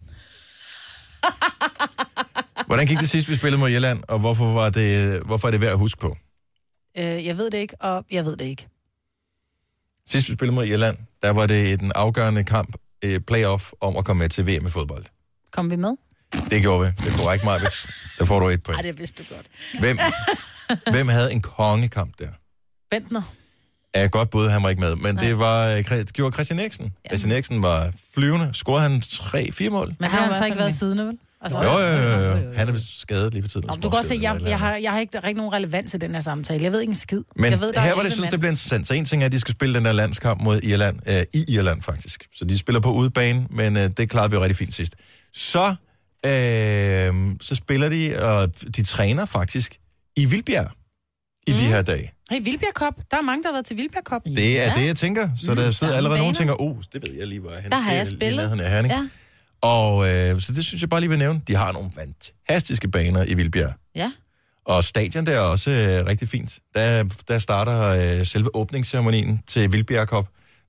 Hvordan gik det sidst, vi spillede mod Irland, og hvorfor er det værd at huske på? Jeg ved det ikke, og jeg ved det ikke. Sidst vi spillede mod Irland, der var det en afgørende kamp, playoff, om at komme med til VM i fodbold. Kom vi med? Det gjorde vi. Det er korrekt, Majbrits. Der får du 1 point. Nej, det vidste du godt. Hvem havde en kongekamp der? Bentner. Ja, godt bud, han var ikke med. Men det gjorde Christian Eriksen. Christian Eriksen var flyvende. Scorede han 3-4 mål? Men det har han så ikke været siden, vel? Altså, Jo. Han er skadet lige for tiden. Du kan godt se, jeg har ikke nogen relevans i den her samtale. Jeg ved ikke en skid. Men jeg ved, her var det sådan, det bliver interessant. Så en ting er, at de skal spille den der landskamp mod Irland, i Irland faktisk. Så de spiller på udebane, men det klarede vi jo rigtig fint sidst. Så spiller de, og de træner faktisk i Vildbjerg i de her dage. Hey, Vildbjerg Cup. Der er mange, der har været til Vildbjerg Cup. Det er det, jeg tænker. Så der sidder allerede nogen, der tænker, det ved jeg lige, hvor jeg er henne. Der har jeg spillet. Ja. Og så det synes jeg bare lige vil nævne. De har nogle fantastiske baner i Vildbjerg. Ja. Og stadion der er også rigtig fint. Der starter selve åbningsceremonien til Vildbjerg Cup.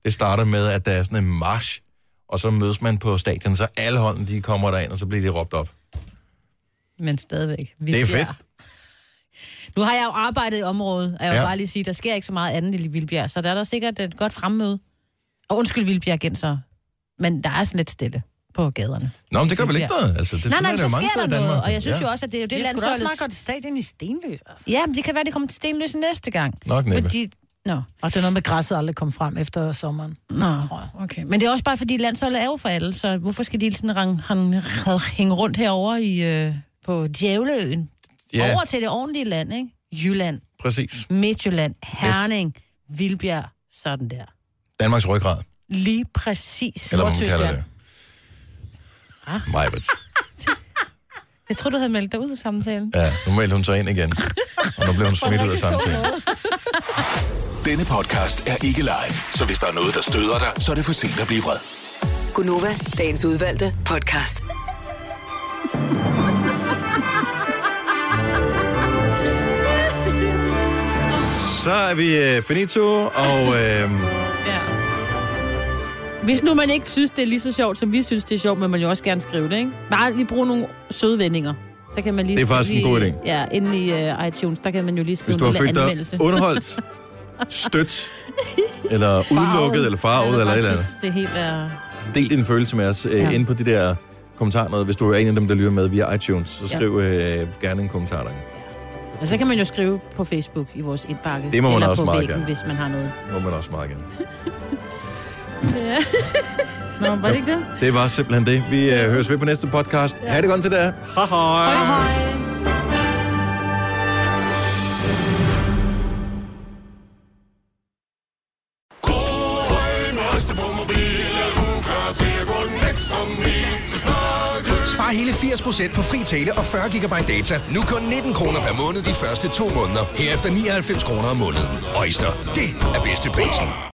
Det starter med, at der er sådan en march, og så mødes man på stadion, så alle holdene, de kommer derind, og så bliver de råbt op. Men stadigvæk. Det er fedt. Nu har jeg jo arbejdet i området, og jeg vil bare lige sige, der sker ikke så meget andet i Vildbjerg, så der er der sikkert et godt fremmøde. Og undskyld Vildbjergenser, men der er sådan lidt stille på gaderne. Nå, men det gør vel ikke noget? Altså, det nej, er så jo mange sker der steder i noget, Danmark. og jeg synes jo også, at det er jo det landsholdet... Det er sgu da også landsholdets... meget godt stadion i Stenløs, altså. Ja, men det kan være, det kommer til Stenløs næste gang. Nok næppe. Fordi... Nå. Og det er noget med, græsset aldrig kom frem efter sommeren. Nå, okay. Men det er også bare, fordi landsholdet er jo for alle, så hvorfor skal de sådan hænge rundt herovre i, på Djævleøen? Ja. Over til det ordentlige land, ikke? Jylland. Præcis. Midtjylland. Herning. Vildbjerg. Sådan der. Danmarks ryggrad. Lige præcis. Eller hvad man kalder det. Majbert. Jeg tror du havde meldt dig ud af samtalen. Ja, nu meldte hun sig ind igen. Og nu blev hun smidt ud af samtalen. Denne podcast er ikke live, så hvis der er noget, der støder dig, så er det for sent at blive vred. Gunova, dagens udvalgte podcast. Så er vi finito, og... Hvis nu man ikke synes, det er lige så sjovt, som vi synes, det er sjovt, men man jo også gerne skrive det, ikke? Bare lige bruge nogle søde vendinger. Så kan man lige... Det er faktisk en god idé. Ja, inde i iTunes, der kan man jo lige skrive hvis du en har lille følt anmeldelse. dig underholdt, stødt, eller udelukket, eller farvet, eller et eller andet. Det helt er... Del din følelse med os inde på de der kommentarer noget. Hvis du er en af dem, der lytter med via iTunes, så skriv gerne en kommentar der. Og så kan man jo skrive på Facebook i vores indbakke. Det må man eller også på meget væggen, gerne. hvis man har noget. Det må man også meget gerne. Ja. Nå, var det ikke det? Det var simpelthen det. Vi høres ved på næste podcast. Ha' det godt til det. Hej hej. Hej hej. Spar hele 80% på fri tale og 40 GB data. Nu kun 19 kroner per måned de første 2 måneder. Herefter 99 kroner om måneden. Oyster, det er bedste prisen.